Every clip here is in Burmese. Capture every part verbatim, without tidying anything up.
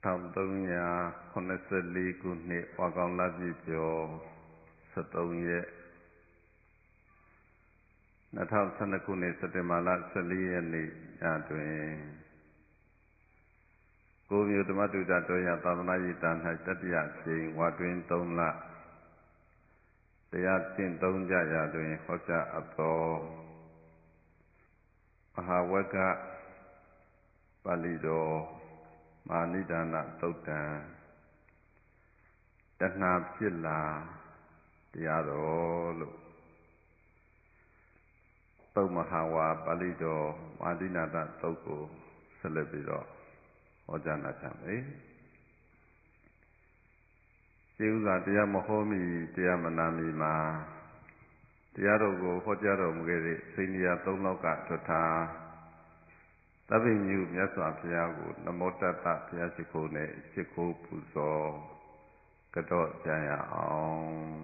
trămသုံးရာခုနှစ်ဆယ့်လေးခုနှစ်ဝါကောင်လပြည့်ကျော်ဆယ့်သုံးရက်နှစ်ထောင်ဆယ်နှစ်ခုနှစ်စက်တင်ဘာလဆယ့်လေးရက်နေ့ညတွင်ကိုမျိုးဓမ္မတုဒ္ဒတော်ရသာသနာ့ရေးတာ၌တတိယကြိမ်ဝါတွင်သုံးလတရားကျင့်သုံးကြရာတွင်ဟောကြားအပ်သောမဟာဝက္ကပါဠိတော်မာနိဒာနသုတ်တံတဏှာဖြစ်လာတရားတော်လို့သုတ်မဟာဝါပါဠိတော်မာနိဒာနသုတ်ကိုဆက်လက်ပြီးတော့ဟောကြားနာကြမယ်ရှင်းဥစွာတရားမဟောမီတရားမနာမီမှာတရားတော်ကိုဟောကြားတော်မူခဲ့တဲ့စိန္ဒရာသုံးလောကထွဋ္ဌာသဗ္ဗညုမြတ်စွာဘုရားကိုနမောတတ္တဘုရားရှိခိုးနဲ့ရှိခိုးပူဇော်ကတော့ကြရအောင်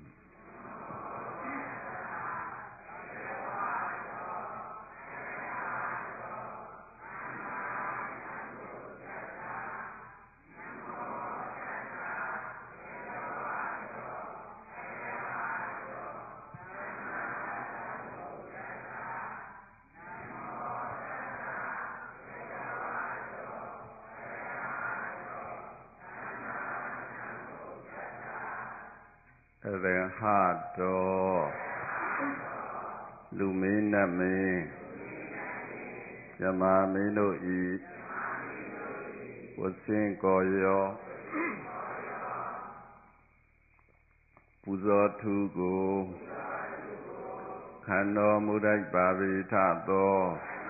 ရဟတောလူမင်းနတ်မင်းဇမာမင်းတို့ဤဝဆင်းကောရောပူဇော်ထူးကိုခံတော်မူတတ်ပါပေထသော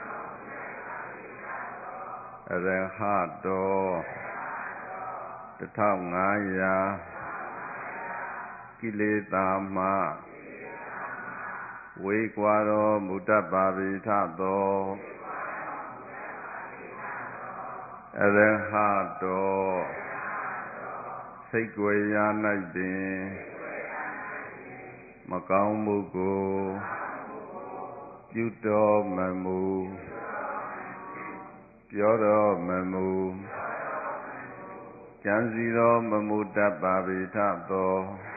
ရဟတောတထောင်ငါးရာကိလေသာမှဝေကွာတော်မူတတ်ပါပေထသောအရဟတောစိတ်ွယ်ရာ၌ပင်မကောင်းမှုကိုပြုတော်မမူပြောတော်မမူကြံစီတော်မမူတတ်ပါပေထသော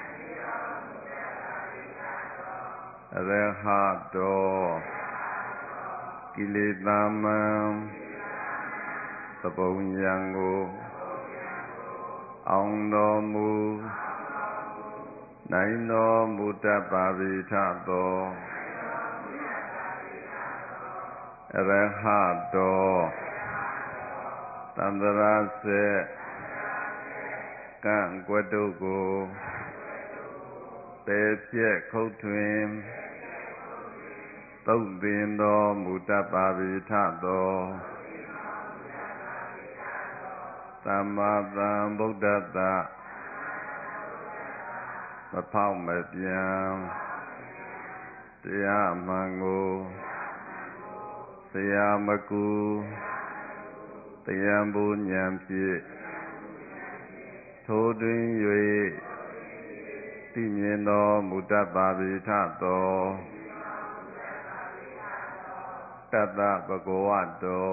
အရဟတောကိလေသာမံသဘုံယံကိုအောင်တော်မူနိုင်တော်မူတတ်ပါပေထသောအရဟတောသန္တရာစေကံကွက်တို့ကိုပေဖြက်ခုတ်ထွင်သုတ်သင်တော်မူတတ်ပါပေထသောသမ္မာသမ္ဗုဒ္ဓတ္တမဖောက်မပြန်တရားမှန်ကိုဆရာမကူတရားဘုဉာဏ်ဖြင့်ထိုတွင်၍သိမြင်တော်မူတတ်ပါပေထသောတတ္တဗဂဝတော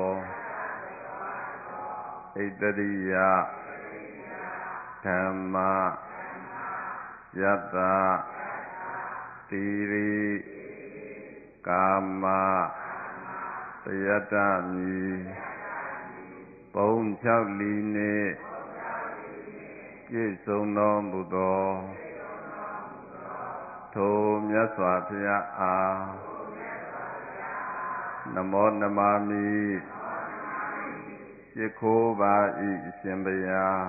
ဣတရိယဓမ္မယတ္တတိရိကာမတယတ္တမိပုံ၆လီနှင့်ပြည့်စုံတော်မူသောထိုမြတ်စွာဘုရားအားနမောနမမိရှိခိုးပါ၏အရှင်ဘုရား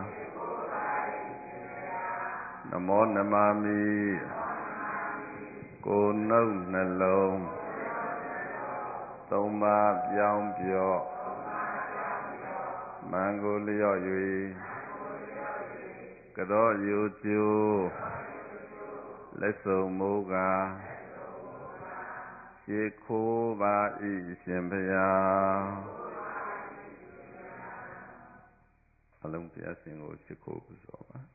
နမောနမမိကိုယ်နှုတ်နှလုံးသုံးပါးပြောင်းပြော့မံကိုလျော့၍ကတော့ယူကျိုးလက်စုံမိုးကားရှိခိုးပါ၏ရှင်ဘုရားအလုံးတရားရှင်ကိုရှိခိုးပူဇော်ပါ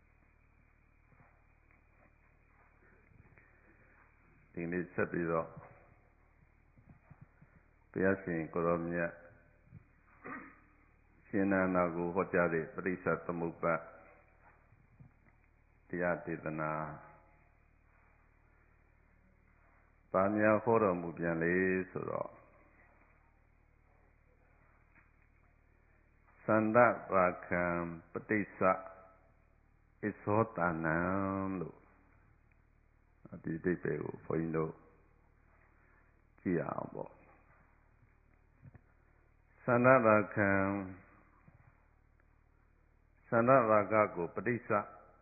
ဒီနေ့ဆက်ပြီးတော့ရားရှင်ကိုရောမြတ်ရှင်နန္ဒာကိုဟောကြားတဲ့ပရိစ္ဆေသမုပ္ပါတရားဒေသနာပါများဟောတော်မူပြန်လေဆိုတော့သန္တရာခံပဋိစ္စဣဇောတနံလို့ဒီအဓိပ္ပာယ်ကိုဘုန်းကြီးတို့ကြည့်အောင်ပေါ့သန္တရာခံသန္တရာဂကိုပဋိစ္စ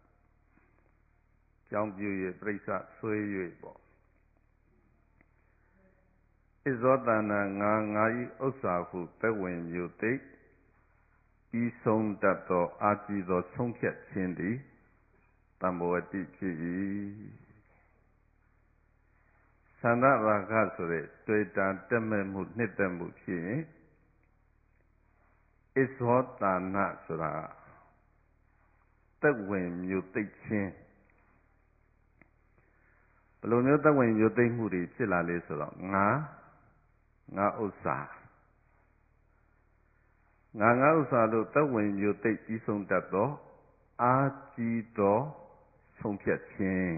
ကြောင်းပြု၍ပဋိစ္စဆွဲ၍ပေါ့ဣဇောတနံငါငါဤဥစ္စာဟုသက်ဝင်မျိုးသိဤဆုံးတတ်သောအာကြည်သောဆုံးဖြတ်ခြင်းသည်တမ္ပဝတိဖြစ်၏သန္တရာဂဆိုတဲ့တွေ့တာတက်မဲ့မှုနှစ်သက်မှုဖြစ်ရင်ဣဇောတနဆိုတာသက်ဝင်မျိုးသိခြင်းဘယ်လိုမျိုးသက်ဝင်မျိုးသိမှုတွေဖြစ်လာလဲဆိုတော့ငါငါဥစ္စာငါငါဥစ္စာတို့သက်ဝင်မျိုးသိပြီးဆုံးတတ်သောအာကြီးသောဆုံးဖြတ်ခြင်း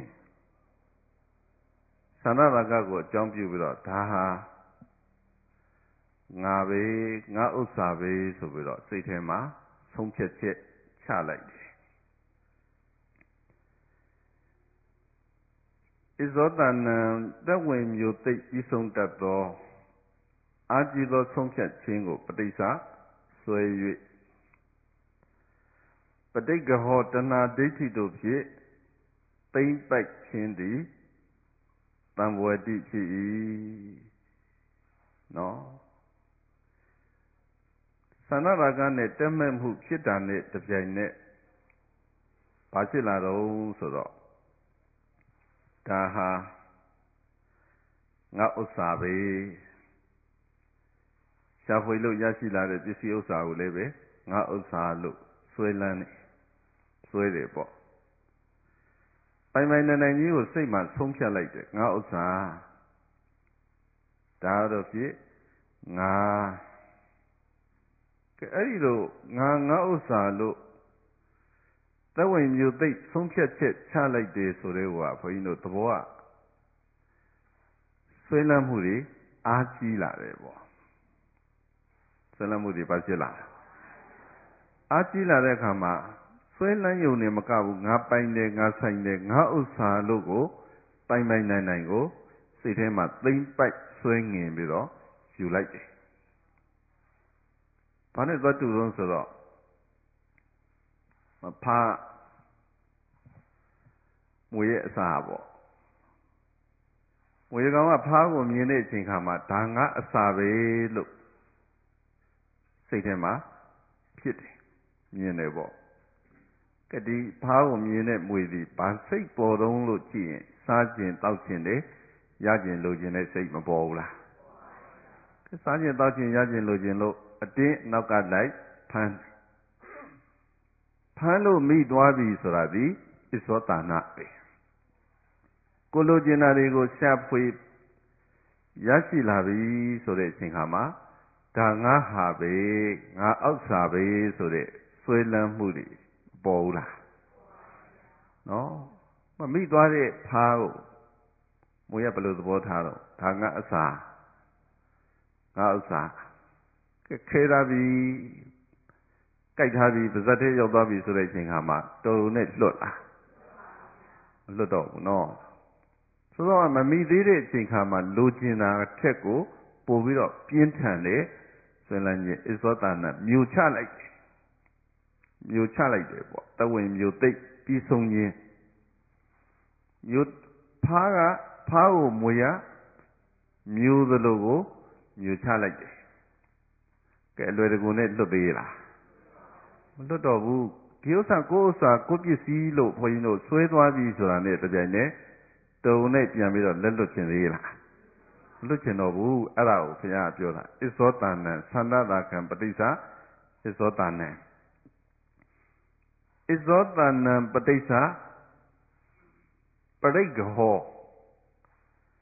သန္တရာဂကိုအကြောင်းပြုပြီးတော့ဒါဟာငါပဲငါဥစ္စာပဲဆိုပြီးတော့စိတ်ထဲမှာဆုံးဖြတ်ချက်ချလိုက်တယ်ဣဇောတနံသက်ဝင်မျိုးသိပြီးဆုံးတတ်သောအာကြည်သောဆုံးဖြတ်ခြင်းကိုပဋိစ္စဆွဲ၍ပဋိက္ခဟောတဏှာဒိဋ္ဌိတို့ဖြင့်သိမ့်ပိုက်ခြင်းသည်တမ္ပဝတိဖြစ်၏နော်သန္တရာဂနဲ့တက်မဲ့မှုဖြစ်တာနဲ့တပြိုင်နက်ဘာဖြစ်လာတော့ဆိုတော့ဒါဟာငါဥစ္စာပဲရှားဖွေလို့ရရှိလာတဲ့ပစ္စည်းဥစ္စာကိုလည်းပဲငါဥစ္စာလို့ဆွဲလန်းနေဆွဲတယ်ပေါ့ပိုင်ပိုင်နိုင်နိုင်ကြီးကိုစိတ်မှဆုံးဖြတ်လိုက်တယ်ငါဥစ္စာဒါတော့ဖြစ်ငါကဲအဲ့ဒီတော့ငါငါဥစ္စာလို့သက်ဝင်မျိုးသိဆုံးဖြတ်ချက်ချလိုက်တယ်ဆိုတဲ့ဟိုကဘုန်းကြီးတို့သဘောကဆွဲလန်းမှုတွေအားကြီးလာတယ်ပေါ့ဆွဲလန်းမှုတွေဘာဖြစ်လာအားကြီးလာတဲ့အခါမှာဆွဲလန်းယုံနေမကဘူးငါပိုင်တယ်ငါဆိုင်တယ်ငါဥစ္စာလို့ကိုပိုင်ပိုင်နိုင်နိုင်ကိုစိတ်ထဲမှာသိမ့်ပိုက်ဆွဲငင်ပြီးတော့ယူလိုက်တယ်ဘာနဲ့သွားတူလို့ဆိုတော့မဖားမွေရဲ့အစာပေါ့မွေကောင်ကဖားကိုမြင်တဲ့အချိန်ခါမှာဒါငါအစာပဲလို့စိတ်ထဲမှာဖြစ်တယ်မြင်တယ်ပေါ့ကတိဖားကိုမြင်တဲ့မွေဒီဘာစိတ်ပေါ်တုံးလို့ကြည့်ရင်စားခြင်းတောက်ခြင်းတယ်ရခြင်းလိုခြင်းတဲ့စိတ်မပေါ်ဘူးလားစားခြင်းတောက်ခြင်းရခြင်းလိုခြင်းလို့အတင်းနောက်ကလိုက်ဖမ်းဖမ်းလို့မိသွားပြီဆိုတာဒီဣဇောတနပဲကိုလိုချင်တာတွေကိုရှာဖွေရရှိလာပြီဆိုတဲ့အချိန်ခါမှာဒါငါဟာပဲငါအောက်စာပဲဆိုတဲ့ဆွဲလန်းမှုတွေပေါ်ဘူးလားနော်မမိသွားတဲ့ဖားကိုမွေးရဘယ်လိုသဘောထားတော့ဒါငါအစာငါဥစ္စာခဲထားပြီကြိုက်ထားပြီပါဇက်ထဲရောက်သွားပြီဆိုတဲ့အချိန်ခါမှာတော်ုံနဲ့လွတ်လာမလွတ်တော့ဘူးနော်ဆိုတော့မမိသေးတဲ့အချိန်ခါမှာလိုချင်တာထက်ကိုပို့ပြီးတော့ပြင်းထန်တဲ့ဆွေးလန်းခြင်းဣဇောတနမျိုးချလိုက်တယ်မျိုးချလိုက်တယ်ပေါ့တဝင်မျိုးသိပြီးဆုံးခြင်းမျိုးဖားကဖားကိုမွေရမျိုးသလိုကိုမျိုးချလိုက်တယ်ကဲအလွယ်တကူနဲ့လွတ်သေးလားမလွတ်တော့ဘူးဒီဥစ္စာကိုဥစ္စာကိုပစ္စည်းလို့ဘုန်းကြီးတို့ဆွဲသွားပြီဆိုတာနဲ့တပြိုင်နက်တုံနဲ့ပြန်ပြီးတော့လက်လွတ်ခြင်းသေးလားမလွတ်ခြင်းတော့ဘူးအဲ့ဒါကိုဘုရားပြောတာဣဇောတနံသန္တရာခံပဋိစ္စဣဇောတနံဣဇောတနံပဋိစ္စပရိက္ခဟော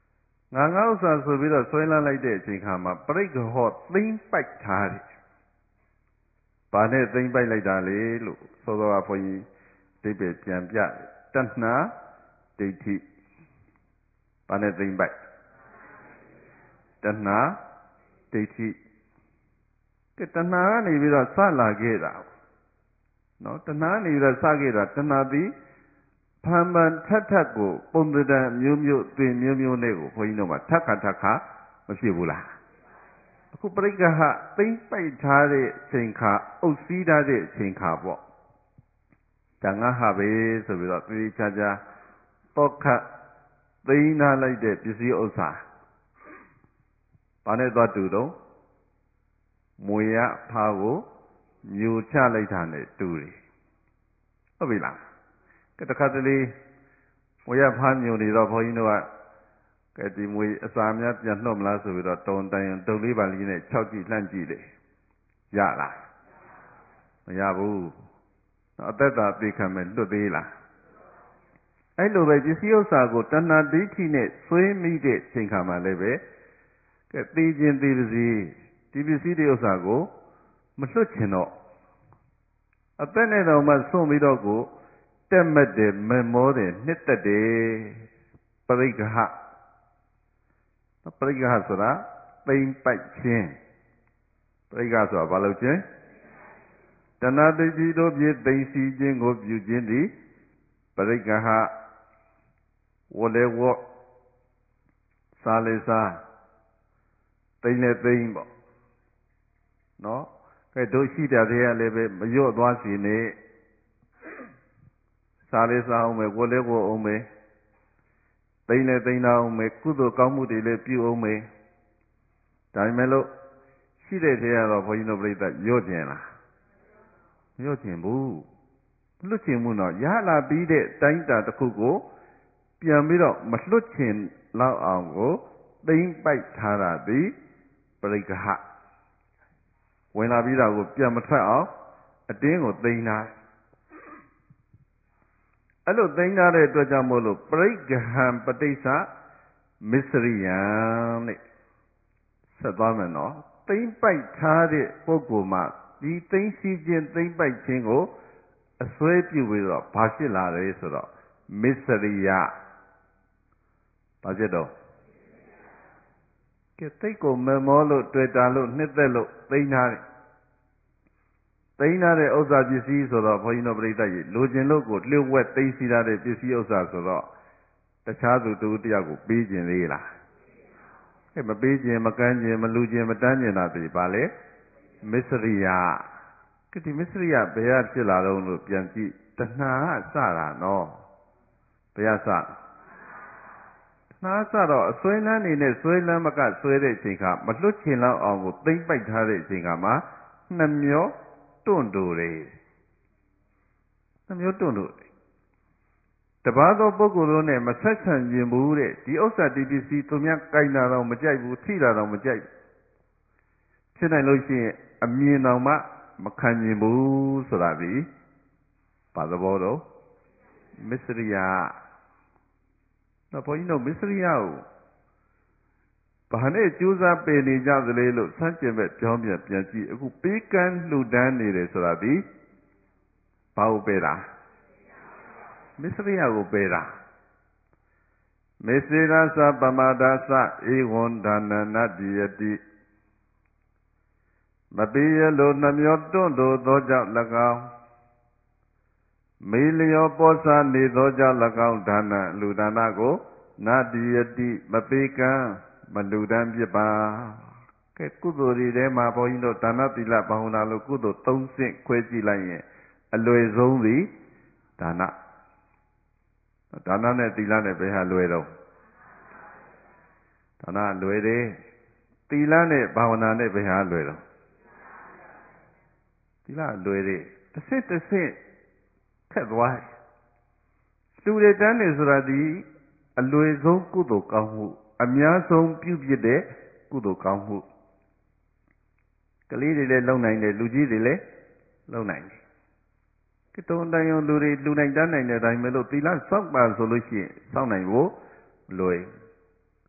ငါငါဥစ္စာဆိုပြီးတော့ဆွဲလန်းလိုက်တဲ့အချိန်ခါမှာပရိက္ခဟောသိမ့်ပိုက်ထားတယ်။ဘာနဲ့သိမ့်ပိုက်လိုက်တာလေလို့သောသောကဘုန်းကြီးအဓိပ္ပာယ်ပြန်ပြတယ်။တဏှာဒိဋ္ဌိဘာနဲ့သိမ့်ပိုက်တဏှာဒိဋ္ဌိကတဏှာကနေပြီးတော့စလာခဲ့တာနော်တဏှာကနေပြီးတော့စခဲ့တာတဏှာသည်ဖန်ဖန်ထက်ထက်ကိုပုံသဏ္ဍာန်မျိုးမျိုးသင်မျိုးမျိုးနဲ့ကိုဘုန်းကြီးတို့မှာထက်ခါထက်ခါမဖြစ်ဘူးလားအခုပရိက္ခဟသိမ့်ပိုက်ထားတဲ့အချိန်ခါအုပ်စည်းထားတဲ့အချိန်ခါပေါ့ဒါငါဟာပဲဆိုပြီးတော့သေချာချာတော့ခတ်သိမ်းထားလိုက်တဲ့ပစ္စည်းဥစ္စာဘာနဲ့သွားတူတော့မွေရဖားကိုမျိုးချလိုက်တာနဲ့တူတယ်ဟုတ်ပြီလားကတခါတလေမွေရဖားမျိုးနေတော့ဘုန်းကြီးတို့ကကဲဒီမွေအစာများပြန်နှုတ်မလားဆိုပြီးတော့တုံတိုင်တုံလေးပါလေးနဲ့ခြောက်ကြည့်လှမ်းကြည့်လေရလားမရဘူးအသက်သာသိခံမဲ့လွတ်သေးလားအဲ့လိုပဲပစ္စည်းဥစ္စာကိုတဏှာဒိဋ္ဌိနဲ့ဆွေးမိတဲ့ချိန်ခါမှလည်းပဲကဲသိခြင်းသိပါစီဒီပစ္စည်းတွေဥစ္စာကိုမလွတ်ချင်တော့အသက်နဲ့တော့မှဆွန့်ပြီးတော့ကိုတက်မက်တယ်မမောတယ်နှစ်သက်တယ်ပရိက္ခဟပရိက္ခဟဆိုတာသိမ့်ပိုက်ခြင်းပရိက္ခဆိုတာဘာလို့ခြင်းတဏှာဒိဋ္ဌိတို့ဖြင့်သိမ့်စီခြင်းကိုပြုခြင်းသည်ပရိက္ခဟဝလေဝစားလေစားသိမ့်လေသိမ့်ပေါ့နော်ကဲတို့ရှိတဲ့တွေကလည်းပဲမလျော့သွားစီနဲ့စားလေစားအောင်မယ်ဝလေဝအောင်မယ်သိမ့်လေသိမ့်အောင်မယ်ကုသိုလ်ကောင်းမှုတွေလည်းပြုအောင်မယ်ဒါပေမဲ့လို့ရှိတဲ့တွေကတော့ဘုန်းကြီးတို့ပြိဿလျော့ကျင်လားမလျော့ကျင်ဘူးမလွတ်ချင်ဘူးတော့ရလာပြီးတဲ့တိုင်းတာတစ်ခုကိုပြန်ပြီးတော့မလွတ်ချင်လောက်အောင်ကိုသိမ့်ပိုက်ထားတာသည်ပရိက္ခဟဝင်လာပြီးတာကိုပြန်မထွက်အောင်အတင်းကိုသိမ့်ထားအဲ့လိုသိမ့်ထားတဲ့အတွက်ကြောင့်မို့လို့ပရိက္ခဟံပဋိစ္စမစ္စရိယံတဲ့ဆက်သွားမယ်နော်သိမ့်ပိုက်ထားတဲ့ပုဂ္ဂိုလ်မှာဒီသိမ့်စီခြင်းသိမ့်ပိုက်ခြင်းကိုအစွဲပြုပြီးတော့ဘာဖြစ်လာလဲဆိုတော့မစ္စရိယဘာဖြစ်တော့ကဲသိတ်ကိုမမောလို့တွေ့တာလို့နှစ်သက်လို့သိမ့်ထားတယ်သိမ့်ထားတဲ့ဥစ္စာပစ္စည်းဆိုတော့ဘုန်းကြီးတို့ပြိဿကြီးလိုချင်လို့ကိုလျှို့ဝှက်သိမ့်စီထားတဲ့ပစ္စည်းဥစ္စာဆိုတော့တခြားသူတူတယောက်ကိုပေးခြင်းသေးလားအဲမပေးခြင်းမကမ်းခြင်းမလူခြင်းမတန်းခြင်းတာဒီပါလေမစ္စရိယကတိမစ္စရိယဘယ်ကဖြစ်လာတော့လို့ပြန်ကြည့်တဏှာကစတာနော်ဘယ်ကစနာစတော့အစွဲလန်းနေတဲ့စွဲလန်းမကစွဲတဲ့အချိန်ခါမလွတ်ချင်လောက်အောင်ကိုသိမ့်ပိုက်ထားတဲ့အချိန်ခါမှာနှမျောတွန့်တူတယ်နှမျောတွန့်တူတယ်တပါးသောပုဂ္ဂိုလ်တို့နဲ့မဆက်ဆံခြင်းဘူးတဲ့ဒီဥစ္စာဒီပစ္စည်းသူများကြိုင်တာတော့မကြိုက်ဘူးထိတာတော့မကြိုက်ဖြစ်နိုင်လို့ရှိရင်အမြင်တော်မှမခံခြင်းဘူးဆိုတာဒီဘာသဘောတော့မစ္စရိယတော့ဘုန်းကြီးတို့မစ္စရိယကိုဘာနဲ့ကြိုးစားပယ်နေကြသလဲလို့စမ်းကျင်မဲ့ပြောင်းပြန်ပြန်ကြည့်အခုပေးကမ်းလှူဒန်းနေတယ်ဆိုတာဒီဘာကိုပယ်တာမစ္စရိယကိုပယ်တာမေစေရသပမာဒသဧဝံဒါနနာတိယတိမပိယလိုနှမျောတွန့်တိုသောကြောင့်၎င်းမေလျောပောစာနေသောကြောင့်၎င်းဒါနလူဒါနကိုနာတိယတိမပေကံမလူဒန်းဖြစ်ပါကဲကုသိုလ်တွေထဲမှာဘုန်းကြီးတို့ဒါနသီလဘာဝနာလို့ကုသိုလ်သုံးဆင့်ခွဲကြည့်လိုက်ရင်အလွယ်ဆုံးသည်ဒါနဒါနနဲ့သီလနဲ့ဘယ်ဟာလွယ်တော့ဒါနလွယ်တယ်သီလနဲ့ဘာဝနာနဲ့ဘယ်ဟာလွယ်တော့သီလလွယ်တယ်တစ်ဆင့်တစ်ဆင့်ခက်သွားတယ်လူတွေတန်းနေဆိုတာဒီအလွယ်ဆုံးကုသိုလ်ကောင်းမှုအများဆုံးပြုဖြစ်တဲ့ကုသိုလ်ကောင်းမှုကလေးတွေလည်းလုံနိုင်တယ်လူကြီးတွေလည်းလုံနိုင်တယ်ကတုံးတိုင်းလူတွေလူနိုင်တန်းနိုင်တဲ့အတိုင်းပဲလို့သီလစောင့်ပါဆိုလို့ရှိရင်စောင့်နိုင်ဖို့လွယ်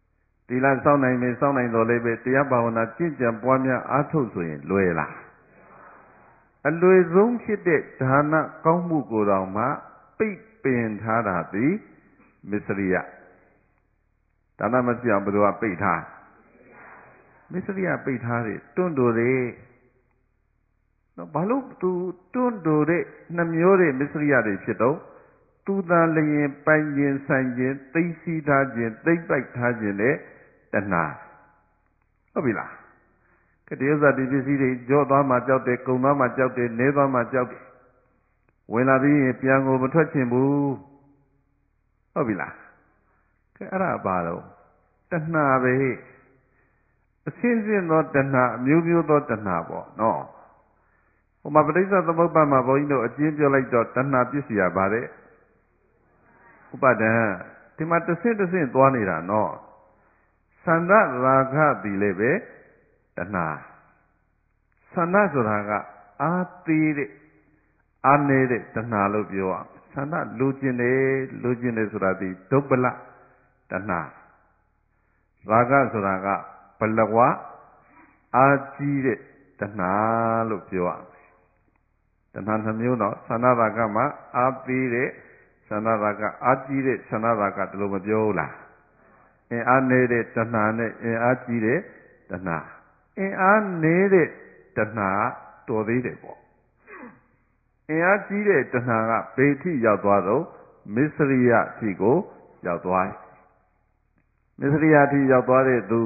သီလစောင့်နိုင်မယ်စောင့်နိုင်တော်လည်းပဲတရားဘာဝနာကျင့်ကြံပွားများအားထုတ်ဆိုရင်လွယ်လားအလွယ်ဆုံးဖြစ်တဲ့ဒါနကောင်းမှုကိုယ်တော်မှပိတ်ပင်ထားတာသည်မစ္စရိယဒါနမဖြစ်အောင်ဘယ်သူကပိတ်ထားမစ္စရိယပိတ်ထားတယ်တွန့်တိုတယ်နော်ဘာလို့သူတွန့်တိုတဲ့နှမျိုးတဲ့မစ္စရိယတွေဖြစ်တော့သူသာလျင်ပိုင်ခြင်းဆိုင်ခြင်းသိသိထားခြင်းသိမ့်ပိုက်ထားခြင်းနဲ့တဏှာဟုတ်ပြီလားကတိဥစ္စာဒီပစ္စည်းတွေကြော့သွားမှကြောက်တယ်ကုံသွားမှကြောက်တယ်နဲသွားမှကြောက်တယ်ဝင်လာပြီးရင်ပြန်ကိုမထွက်ချင်ဘူးဟုတ်ပြီလားကဲအဲ့ဒါဘာတော့တဏှာပဲအစင်းစင်းသောတဏှာအမျိုးမျိုးသောတဏှာပေါ့နော်ဟိုမှာပဋိစ္စသမုပ္ပါမှာဘုန်းကြီးတို့အကျဉ်းပြောလိုက်တော့တဏှာပစ္စည်းရပါတယ်ဥပါဒံဒီမှာတစ်ဆင့်တစ်ဆင့်သွားနေတာနော်သန္တရာဂသည်လည်းပဲတဏှာသန္တဆိုတာကအာသေးတဲ့အာနေတဲ့တဏှာလို့ပြောရသန္တလူကျင်တယ်လူကျင်တယ်ဆိုတာဒီဒုပ္ပလတဏှာရာဂဆိုတာကဘလဝအာကြီးတဲ့တဏှာလို့ပြောရတဏှာနှမျိုးတော့သန္တရာဂမှာအာသေးတဲ့သန္တရာဂအာကြီးတဲ့သန္တရာဂတလို့မပြောဘူးလားအင်အားနေတဲ့တဏှာနဲ့အင်အားကြီးတဲ့တဏှာအင်အားနေတဲ့တဏှာတော်သေးတယ်ပေါ့အင်အားကြီးတဲ့တဏှာကဘယ်ထိရောက်သွားတော့မစ္စရိယအထိကိုရောက်သွားတယ်မစ္စရိယအထိရောက်သွားတဲ့သူ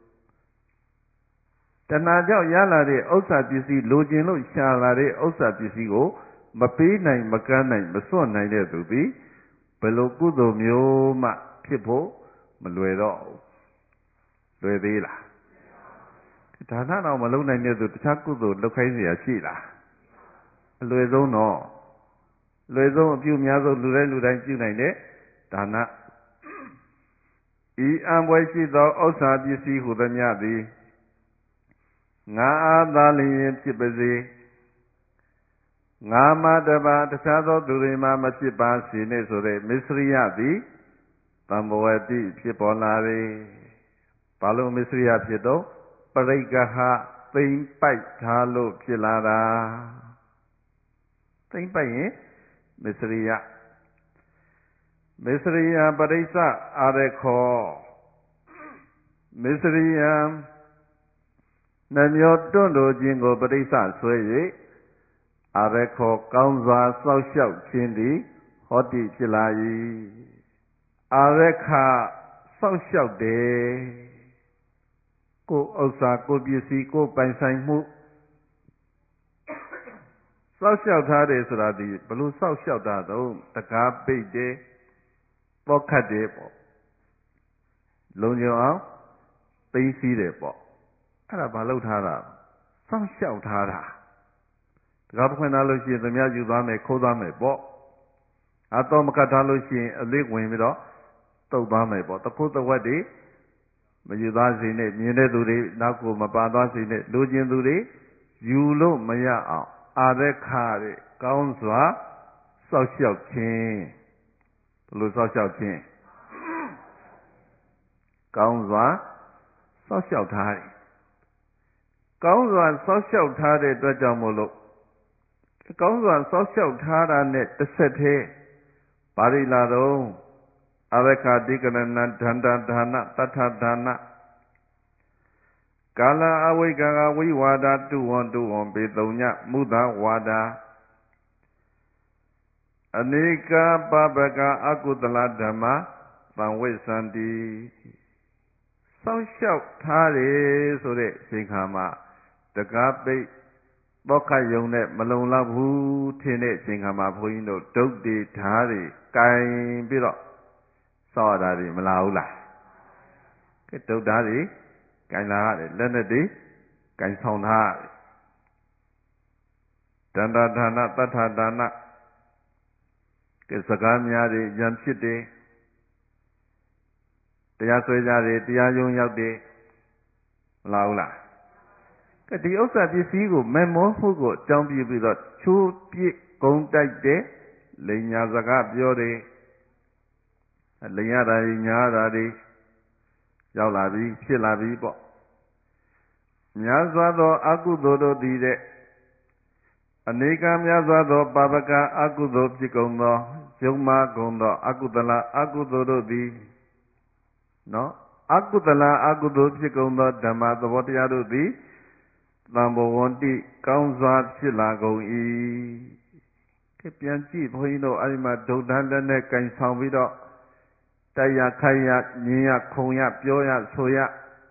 တဏှာကြောင့်ရလာတဲ့ဥစ္စာပစ္စည်းလိုချင်လို့ရှာလာတဲ့ဥစ္စာပစ္စည်းကိုမပေးနိုင်မကမ်းနိုင်မစွန့်နိုင်တဲ့သူသည်ဘယ်လိုကုသိုလ်မျိုးမှဖြစ်ဖို့မလွယ်တော့ဘူးလွယ်သေးလားဒါနတော့မလုပ်နိုင်တဲ့သူတခြားကုသိုလ်လုပ်ခိုင်းเสียရှိလားအလွယ်ဆုံးတော့လွယ်ဆုံးအပြုများဆုံးလူတိုင်းလူတိုင်းပြုနိုင်တဲ့ဒါနဤအံပွဲရှိသောဥစ္စာပစ္စည်းဟုသမျှသည်ငါအားသာလျင်ဖြစ်ပါစေငါမှတပါတခြားသောသူတွေမှမဖြစ်ပါစေနဲ့ဆိုတဲ့မစ္စရိယသည်သံဘဝတိဖြစ်ပေါ်လာတယ်ဘာလို့မစ္စရိယဖြစ်တော့ပရိက္ခဟသိမ့်ပိုက်ထားလို့ဖြစ်လာတာသိမ့်ပိုက်ရင်မစ္စရိယမစ္စရိယပရိစ္ဆအာရခောမစ္စရိယနှမျိုးတွန့်တိုခြင်းကိုပရိစ္ဆဆွဲ၍အာရခောကောင်းစွာစောက်ရှောက်ခြင်းသည်ဟောတိဖြစ်လာ၏အာရခစောက်ရှောက်တယ်ကိုယ်ဥစ္စာကိုယ်ပစ္စည်းကိုယ်ပိုင်ဆိုင်မှုစောက်ရှောက်ထားတယ်ဆိုတာဒီဘလို့စောက်ရှောက်တာတော့တကားပိတ်တယ်ပေါ့ခတ်တယ်ပေါ့လုံခြုံအောင်သိသိတယ်ပေါ့အဲ့ဒါဘာလို့ထားတာစောက်ရှောက်ထားတာတကားဖွင့်ထားလို့ရှိရင်သူများယူသွားမယ်ခိုးသွားမယ်ပေါ့အတော့မကတ်ထားလို့ရှိရင်အလေးဝင်ပြီးတော့တုတ်သွားမယ်ပေါ့တခုတဝက်တွေမယူသွားစေနဲ့မြင်တဲ့သူတွေနောက်ကိုမပါသွားစေနဲ့လူကျင်သူတွေယူလို့မရအောင်အာရခတဲ့ကောင်းစွာစောက်ရှောက်ခြင်းဘယ်လိုစောက်ရှောက်ခြင်းကောင်းစွာစောက်ရှောက်ထားတယ်ကောင်းစွာစောက်ရှောက်ထားတဲ့အတွက်ကြောင့်မို့လို့ကောင်းစွာစောက်ရှောက်ထားတာနဲ့တစ်ဆက်တည်းပါရိလာတော့အရခတိကရဏဒန္တာဒါနတထဒါနကာလအဝိကကဝိဝါဒတုဝံတုဝံပေတုံညမုဒဝါဒအနေကပပကအကုသလဓမ္မသံဝိသန္တိစောင့်ရှောက်ထားတယ်ဆိုတဲ့အချိန်ခါမှာတကားပိတ်တော့ခတ်ယုံနဲ့မလုံလောက်ဘူးထင်တဲ့အချိန်ခါမှာဘုန်းကြီးတို့ဒုတ်တွေဓာတ်တွေကင်ပြီးတော့စောက်ရတာတွေမလာဘူးလားကဲဒုတ်ဓာတ်တွေကင်လာရတယ်လက်နဲ့တွေကင်ဆောင်ထားရတယ်တန္တာဒါနတထဒါနကဲစကားများတွေရံဖြစ်တယ်တရားဆွဲကြတယ်တရားယုံရောက်တယ်မလားဘူးလားကဲဒီဥစ္စာပစ္စည်းကိုမမောမှုကိုအကြောင်းပြုပြီးတော့ချိုးပြစ်ဂုံတိုက်တယ်လိန်ညာစကားပြောတယ်လိန်ရတာညာတာတွေရောက်လာပြီဖြစ်လာပြီပေါ့များစွာသောအကုသိုလ်တို့သည်တဲ့အနေကများစွာသောပါပကအကုသိုလ်ဖြစ်ကုန်သောယုံမာကုန်သောအကုသလအကုသိုလ်တို့သည်နော်အကုသလအကုသိုလ်ဖြစ်ကုန်သောဓမ္မသဘောတရားတို့သည်သံဘဝန္တိကောင်းစွာဖြစ်လာကုန်၏ကဲပြန်ကြည့်ဘုန်းကြီးတို့အဲဒီမှာဒုဒ္ဒလက်နဲ့ကင်ဆောင်ပြီးတော့တိုက်ရခိုက်ရညင်ရခုံရပြောရဆိုရ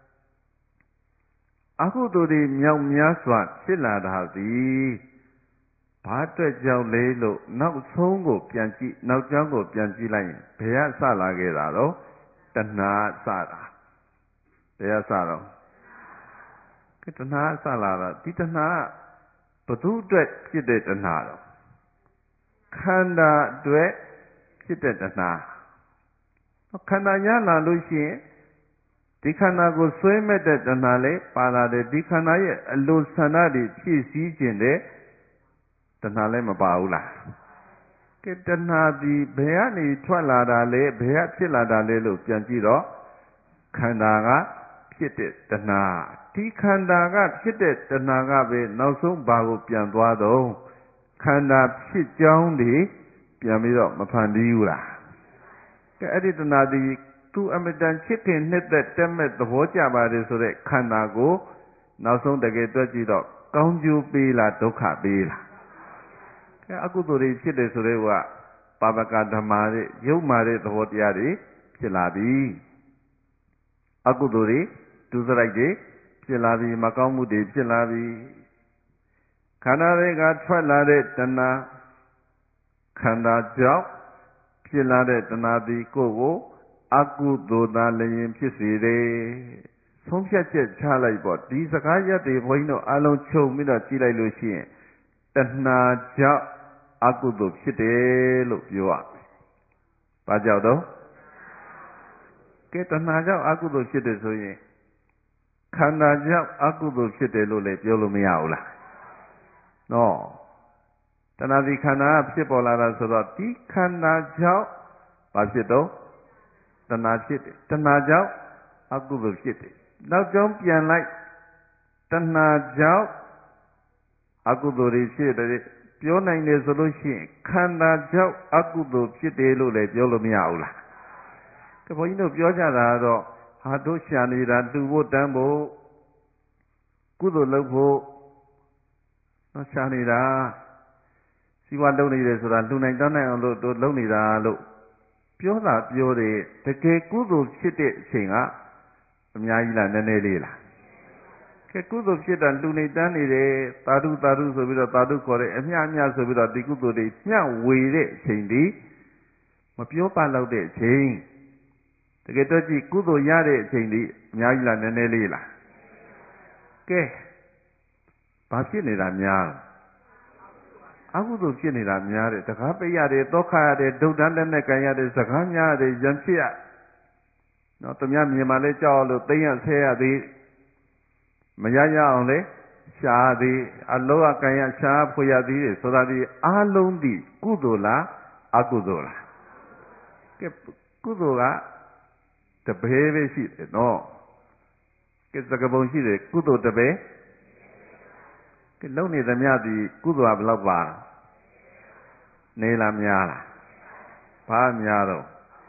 အကုသိုလ်တွေမြောက်များစွာဖြစ်လာတာသည်ဘာအတွက်ကြောင့်လဲလို့နောက်ဆုံးကိုပြန်ကြည့်နောက်ကြောင်းကိုပြန်ကြည့်လိုက်ရင်ဘယ်ကစလာခဲ့တာတော့တဏှာစတာဘယ်ကစတော့ကဲတဏှာစလာတာဒီတဏှာဘသူအတွက်ဖြစ်တဲ့တဏှာတော့ခန္ဓာအတွက်ဖြစ်တဲ့တဏှာခန္ဓာရလာလို့ရှိရင်ဒီခန္ဓာကိုဆွဲမဲ့တဲ့တဏှာလေးပါလာတယ်ဒီခန္ဓာရဲ့အလိုဆန္ဒတွေဖြည့်ဆည်းခြင်းတဲ့တဏှာလည်းမပါဘူးလားကဲတဏှာဒီဘယ်ကနေထွက်လာတာလဲဘယ်ကဖြစ်လာတာလဲလို့ပြန်ကြည့်တော့ခန္ဓာကဖြစ်တဲ့တဏှာဒီခန္ဓာကဖြစ်တဲ့တဏှာကပဲနောက်ဆုံးဘာကိုပြန်သွားတော့ခန္ဓာဖြစ်ကြောင်းတွေပြန်ပြီးတော့မဖန်တီးဘူးလားကဲအဲ့ဒီတဏှာဒီသူအမတန်ချစ်ခင်နှစ်သက်တက်မဲ့သဘောကြပါတယ်ဆိုတဲ့ခန္ဓာကိုနောက်ဆုံးတကယ်တွက်ကြည့်တော့ကောင်းကျိုးပေးလားဒုက္ခပေးလားကဲအကုသိုလ်တွေဖြစ်တယ်ဆိုတဲ့ကပါပကဓမ္မာတွေရုပ်မာတဲ့သဘောတရားတွေဖြစ်လာပြီအကုသိုလ်တွေဒုစရိုက်တွေဖြစ်လာပြီမကောင်းမှုတွေဖြစ်လာပြီခန္ဓာတွေကထွက်လာတဲ့တဏှာခန္ဓာကြောင့်ဖြစ်လာတဲ့တဏှာသည်ကိုယ်ကိုအကုသိုလ်သာလျင်ဖြစ်စေတယ်ဆုံးဖြတ်ချက်ချလိုက်ပေါ့ဒီစကားရက်တွေဘုန်းကြီးတို့အလုံးခြုံပြီးတော့ကြည့်လိုက်လို့ရှိရင်တဏှာကြောင့်အကုသိုလ်ဖြစ်တယ်လို့ပြောရမယ်။ဘာကြောင့်တော့ကဲတဏှာကြောင့်အကုသိုလ်ဖြစ်တယ်ဆိုရင်ခန္ဓာကြောင့်အကုသိုလ်ဖြစ်တယ်လို့လည်းပြောလို့မရဘူးလား။နော်တဏှာဒီခန္ဓာဖြစ်ပေါ်လာတာဆိုတော့ဒီခန္ဓာကြောင့်ဘာဖြစ်တော့တဏှာဖြစ်တယ်တဏှာကြောင့်အကုသိုလ်ဖြစ်တယ်နောက်ကြောင်းပြန်လိုက်တဏှာကြောင့်အကုသိုလ်တွေဖြစ်တယ်ပြောနိုင်တယ်ဆိုလို့ရှိရင်ခန္ဓာကြောင့်အကုသိုလ်ဖြစ်တယ်လို့လည်းပြောလို့မရဘူးလားကဲဘုန်းကြီးတို့ပြောကြတာကတော့ဟာတို့ရှာနေတာတူဖို့တန်းဖို့ကုသိုလ်လုပ်ဖို့တော့ရှာနေတာစီဝါလုပ်နေတယ်ဆိုတာလူနိုင်တန်းနိုင်အောင်လို့တို့လုပ်နေတာလို့ပြောတာပြောတယ်တကယ်ကုသိုလ်ဖြစ်တဲ့အချိန်ကအများကြီးလားနည်းနည်းလေးလားကဲကုသိုလ်ဖြစ်တာလူနေတန်းနေတယ်သာဓုသာဓုဆိုပြီးတော့သာဓုခေါ်တယ်အမျှအမျှဆိုပြီးတော့ဒီကုသိုလ်တွေမျှဝေတဲ့အချိန်ဒီမပြောပါတော့တဲ့အချိန်တကယ်တော့ကြည့်ကုသိုလ်ရတဲ့အချိန်ဒီအများကြီးလားနည်းနည်းလေးလားကဲဘာဖြစ်နေတာများအကုသိုလ်ဖြစ်နေတာများတယ်တကားပိတ်ရတယ်တောခရတယ်ဒုဒ္ဒလက်နဲ့ကန်ရတယ်စကားများရတယ်ရံဖြစ်ရနော်သူများမြင်မှလည်းကြောက်လို့သိရဆဲရသည်မရရအောင်လေရှားသည်အလောကကန်ရရှားဖွေရသည်ဆိုတာဒီအားလုံးဒီကုသိုလ်လားအကုသိုလ်လားကဲကုသိုလ်ကတပည့်ပဲရှိတယ်နော်ကဲစကပုံရှိတယ်ကုသိုလ်တပည့်ကဲလုံနေသမျှဒီကုသိုလ်ကဘယ်လောက်ပါနေလားများလားဘာများတော့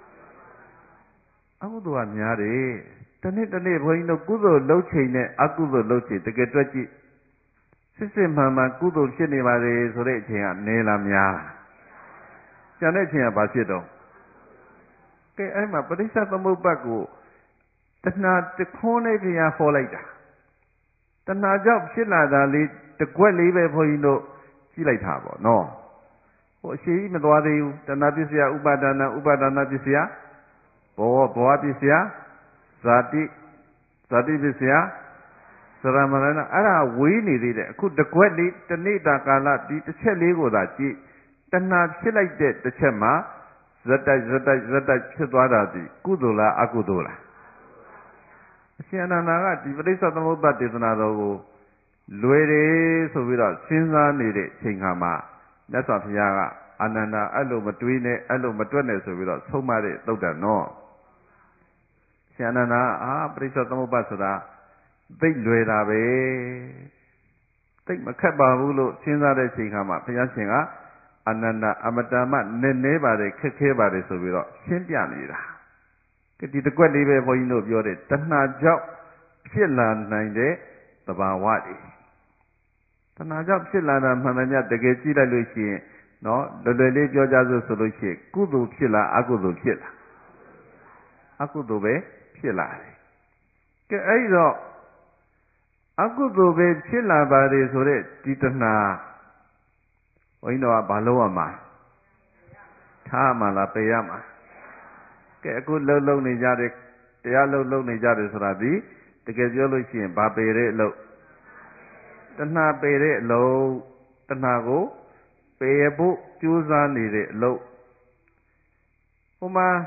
အကုသိုလ်ကများတယ်တနေ့တနေ့ဘုန်းကြီးတို့ကုသိုလ်လုပ်ချိန်နဲ့အကုသိုလ်လုပ်ချိန်တကယ်တွက်ကြည့်စစ်စစ်မှန်မှန်ကုသိုလ်ဖြစ်နေပါလေဆိုတဲ့အချိန်ကနေလားများလားကျန်တဲ့အချိန်ကဘာဖြစ်တော့ကဲအဲ့မှာပရိစ္ဆေသမုပ္ပတ်ကိုတဏှာတခွန်းလေးဘုရားဟောလိုက်တာတဏှာကြောင့်ဖြစ်လာတာလေးတကွက်လေးပဲဘုန်းကြီးတို့ကြည့်လိုက်တာပေါ့နော်ဟိုအရှိကြီးမသွားသေးဘူးတဏှာပစ္စယဥပါဒနာဥပါဒနာပစ္စယဘောဘောပစ္စယဇာတိဇာတိပစ္စယသရမရဏအဲ့ဒါဝေးနေသေးတယ်အခုတကွက်လေးတနေ့တာကာလဒီတစ်ချက်လေးကိုသာကြည့်တဏှာဖြစ်လိုက်တဲ့တစ်ချက်မှာဇတ်တိုက်ဇတ်တိုက်ဇတ်တိုက်ဖြစ်သွားတာဒီကုသိုလ်လားအကုသိုလ်လားအရှင်အနန္ဒာကဒီပဋိစ္စသမုပ္ပါဒေသနာတော်ကိုလွယ်တယ်ဆိုပြီးတော့စဉ်းစားနေတဲ့အချိန်ခါမှာမြတ်စွာဘုရားကအာနန္ဒာအဲ့လိုမတွေးနဲ့အဲ့လိုမတွက်နဲ့ဆိုပြီးတော့ဆုံးမတဲ့သုတ်တန်နော်ရှင်အနန္ဒာအာပရိစ္ဆေသမုပ္ပါဆိုတာသိလွယ်တာပဲသိမခက်ပါဘူးလို့စဉ်းစားတဲ့ချိန်ခါမှာဘုရားရှင်ကအနန္တအမတမနည်းနည်းပါတယ်ခက်ခဲပါတယ်ဆိုပြီးတော့ရှင်းပြနေတာဒီတကွက်လေးပဲဘုန်းကြီးတို့ပြောတဲ့တဏှာကြောင့်ဖြစ်လာနိုင်တဲ့သဘာဝတွေတဏှာကြောင့်ဖြစ်လာတာမှန်မှန်တကယ်ကြည့်လိုက်လို့ရှိရင်နော်လွယ်လွယ်လေးပြောကြစို့ဆိုလို့ရှိရင်ကုသိုလ်ဖြစ်လားအကုသိုလ်ဖြစ်လားအကုသိုလ်ပဲဖြစ်လာတယ်ကဲအဲ့တော့အကုသိုလ်ပဲဖြစ်လာပါတယ်ဆိုတဲ့ဒီတဏှာဘုန်းကြီးတို့ကဘာလို့ရမှာထားမှာလားပယ်ရမှာကဲအခုလှုပ်လှုပ်နေကြတဲ့တရားလှုပ်လှုပ်နေကြတယ်ဆိုတာဒီတကယ်ပြောလို့ရှိရင်ဘာပယ်တဲ့အလုပ်တဏှာပယ်တဲ့အလုပ်တဏှာကိုပယ်ဖို့ကြိုးစားနေတဲ့အလုပ်ဟိုမှာ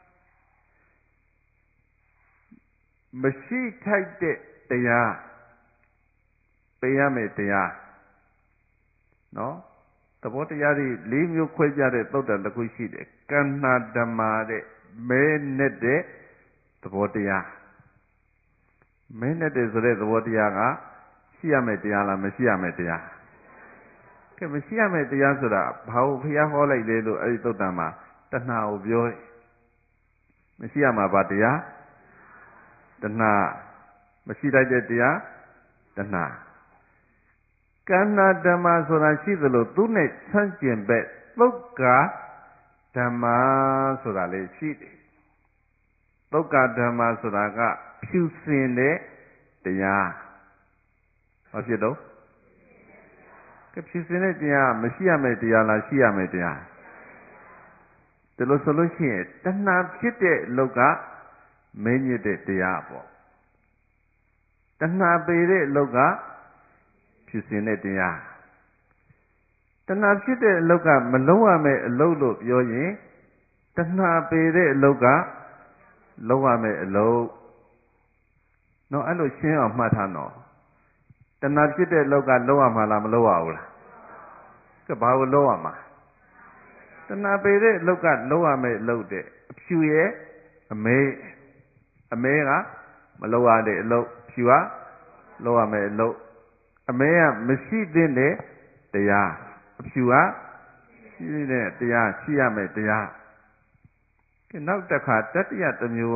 မရှိထိုက်တဲ့တရားပယ်ရမယ်တရားနော်သဘောတရားတွေလေးမျိုးခွဲကြတဲ့သုတ်တန်တစ်ခုရှိတယ်ကဏ္ဍဓမ္မာတဲ့မဲနဲ့တဲ့သဘောတရားမဲနဲ့တဲ့ဆိုတဲ့သဘောတရားကရှိရမယ်တရားလားမရှိရမယ်တရားကဲမရှိရမယ်တရားဆိုတာဘာလို့ဘုရားဟောလိုက်လဲလို့အဲ့ဒီသုတ်တန်မှာတဏှာကိုပြောတယ်မရှိရမှာဘာတရားတဏှာမရှိတတ်တဲ့တရားတဏှာကဏ္ဍဓမ္မဆိုတာရှိသလိုသူနဲ့ဆန့်ကျင်ဘက်သုတ်ကာဓမ္မဆိုတာလည်းရှိတယ်သုတ်ကာဓမ္မဆိုတာကဖြူစင်တဲ့တရားဘာဖြစ်တော့ကဖြူစင်တဲ့တရားမရှိရမယ်တရားလားရှိရမယ်တရားဒါလို့ဆိုလို့ရှိရင်တဏှာဖြစ်တဲ့လောကမင်းညစ်တဲ့တရားပေါ့တဏှာပေတဲ့လောကဖြူစင်တဲ့တရားတဏှာဖြစ်တဲ့အလောက်ကမလုံးရမယ့်အလုပ်လို့ပြောရင်တဏှာပေတဲ့အလောက်ကလုံးရမယ့်အလုပ်နော်အဲ့လိုရှင်းအောင်မှတ်ထားနော်တဏှာဖြစ်တဲ့အလောက်ကလုံးရမှာလားမလုံးရဘူးလားကဲဘာကိုလုံးရမှာတဏှာပေတဲ့အလောက်ကလုံးရမယ့်အလုပ်တဲ့အဖြူရဲ့အမဲအမဲကမလုံးရတဲ့အလုပ်ဖြူကလုံးရမယ့်အလုပ်အမဲကမရှိသင့်တဲ့တရားအဖြူကရှိတဲ့တရားရှိရမယ်တရားကဲနောက်တစ်ခါတတိယတစ်မျိုး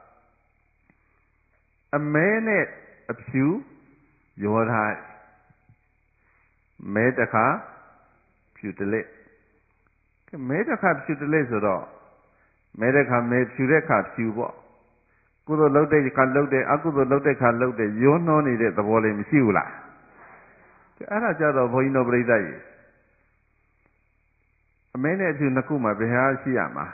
ကအမဲနဲ့အဖြူရောထားမဲတစ်ခါဖြူတလက်ကဲမဲတစ်ခါဖြူတလက်ဆိုတော့မဲတစ်ခါမဲဖြူတဲ့ခါဖြူပေါ့ကုသိုလ်လုပ်တဲ့ခါလုပ်တယ်အကုသိုလ်လုပ်တဲ့ခါလုပ်တယ်ရောနှောနေတဲ့သဘောလေးမရှိဘူးလားအဲ့ဒါကြတော့ဘုန်းကြီးတို့ပြိဿကြီးအမဲနဲ့အဖြူနှစ်ခုမှာဘယ်ဟာရှိရမှာ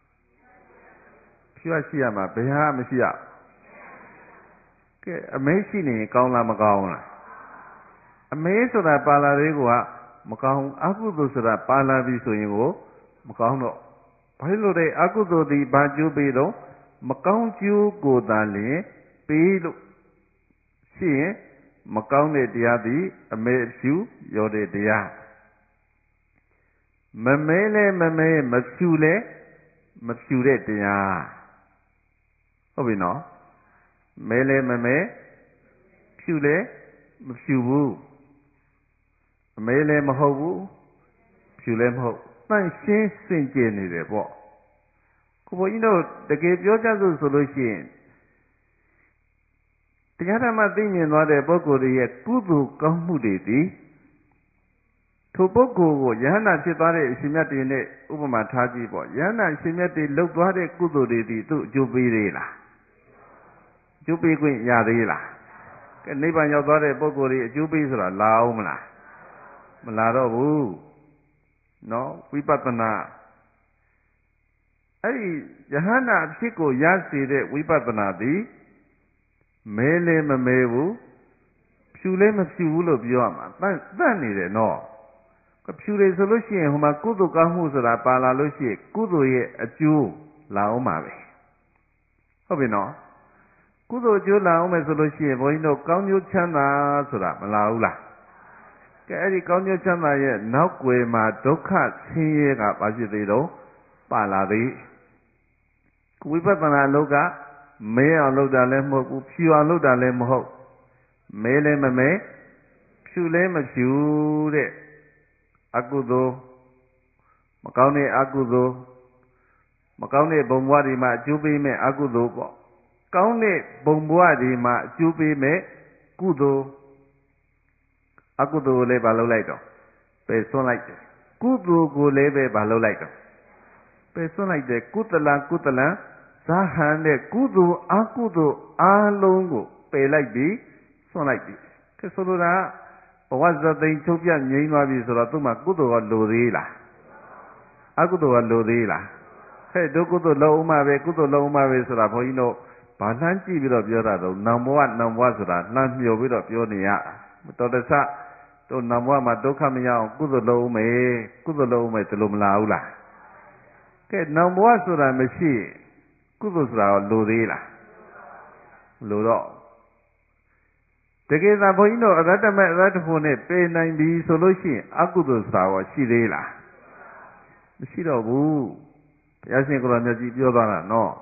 ဖြူရှိရမှာဘယ်ဟာမရှိရကဲအမဲရှိနေရင်ကောင်းလားမကောင်းလားအမဲဆိုတာပါလာသေးကမကောင်းအကုသိုလ်ဆိုတာပါလာပြီဆိုရင်ကိုမကောင်းတော့ဘာလို့လဲအကုသိုလ်ဒီဘာကျိုးပေးတော့မကောင်းကျိုးကိုသာလျှင်ပေးလို့ရှိရင်မကောင်းတဲ့တရားသည်အမဲအဖြူရောတဲ့တရားမမဲလဲမမဲမဖြူလဲမဖြူတဲ့တရားဟုတ်ပြီနော်မဲလဲမမဲဖြူလဲမဖြူဘူးအမဲလဲမဟုတ်ဘူးဖြူလဲမဟုတ်တန့်ရှင်းစင်ကြယ်နေတယ်ပေါ့ကိုဘုန်းကြီးတို့တကယ်ပြောကြစို့ဆိုလို့ရှိရင်တရားဓမ္မသိမြင်သွားတဲ့ပုဂ္ဂိုလ်တွေရဲ့ကုသိုလ်ကောင်းမှုတွေသည်ထိုပုဂ္ဂိုလ်ကိုယဟနာဖြစ်သွားတဲ့အရှင်မြတ်တွေနဲ့ဥပမာထားကြည့်ပေါ့ယဟနာအရှင်မြတ်တွေလှုပ်သွားတဲ့ကုသိုလ်တွေသည်သူ့အကျိုးပေးသေးလားအကျိုးပေးခွင့်ရသေးလားကဲနိဗ္ဗာန်ရောက်သွားတဲ့ပုဂ္ဂိုလ်တွေအကျိုးပေးဆိုတာလာအောင်မလားမလာတော့ဘူးနော်ဝိပဿနာအဲ့ဒီယဟနာအဖြစ်ကိုရစေတဲ့ဝိပဿနာသည်မဲလဲမမဲဘူးဖြူလဲမဖြူဘူးလို့ပြောရမှာတတ်တတ်နေတယ်နော်ဖြူတယ်ဆိုလို့ရှိရင်ဟိုမှာကုသိုလ်ကောင်းမှုဆိုတာပါလာလို့ရှိရင်ကုသိုလ်ရဲ့အကျိုးလာအောင်ပါပဲဟုတ်ပြီနော်ကုသိုလ်အကျိုးလာအောင်မယ်ဆိုလို့ရှိရင်ဘုန်းကြီးတို့ကောင်းကျိုးချမ်းသာဆိုတာမလာဘူးလားကဲအဲ့ဒီကောင်းကျိုးချမ်းသာရဲ့နောက်ွယ်မှာဒုက္ခဆင်းရဲကဘာဖြစ်သေးတော့ပါလာသေးဝိပဿနာလောကမဲအောင်လုပ်တာလည်းမဟုတ်ဘူးဖြူအောင်လုပ်တာလည်းမဟုတ်မဲလည်းမမဲဖြူလည်းမဖြူတဲ့အကုသိုလ်မကောင်းတဲ့အကုသိုလ်မကောင်းတဲ့ဘုံဘဝတွေမှာအကျိုးပေးမဲ့အကုသိုလ်ပေါ့ကောင်းတဲ့ဘုံဘဝတွေမှာအကျိုးပေးမဲ့ကုသိုလ်အကုသိုလ်ကိုလည်းမလုပ်လိုက်တော့ပယ်စွန့်လိုက်တယ်ကုသိုလ်ကိုလည်းပဲမလုပ်လိုက်တော့ပယ်စွန့်လိုက်တယ်ကုသလကုသလံဇာဟံတဲ့ကုသိုလ်အကုသိုလ်အားလုံးကိုပယ်လိုက်ပြီးစွန့်လိုက်ပြီကဲဆိုလိုတာဘဝဇသိမ်ချုပ်ပြငြိမ်းသွားပြီဆိုတော့သူ့မှာကုသိုလ်ကလိုသေးလားအကုသိုလ်ကလိုသေးလားဟဲ့ဒုကုသိုလ်လုံးဥမပဲကုသိုလ်လုံးဥမပဲဆိုတာဘုန်းကြီးတို့ဘာလှမ်းကြည့်ပြီးတော့ပြောတာတော့နောင်ဘဝနောင်ဘဝဆိုတာလှမ်းမျှော်ပြီးတော့ပြောနေရတော်တဆတို့နောင်ဘဝမှာဒုက္ခမရအောင်ကုသိုလ်လုံးဥမယ်ကုသိုလ်လုံးဥမယ်ဒီလိုမလားဘူးလားကဲနောင်ဘဝဆိုတာမရှိကုသိုလ်ဆိုတာလိုသေးလားလိုတော့တကယ်သာဘုန်းကြီးတို့အရတ္တမဲ့အရတ္တဖို့နဲ့ပယ်နိုင်ပြီဆိုလို့ရှိရင်အကုသိုလ်ဆိုတာရောရှိသေးလားမရှိတော့ဘူးဘုရားရှင်ကိုယ်တော်မြတ်ကြီးပြောသွားတာနော်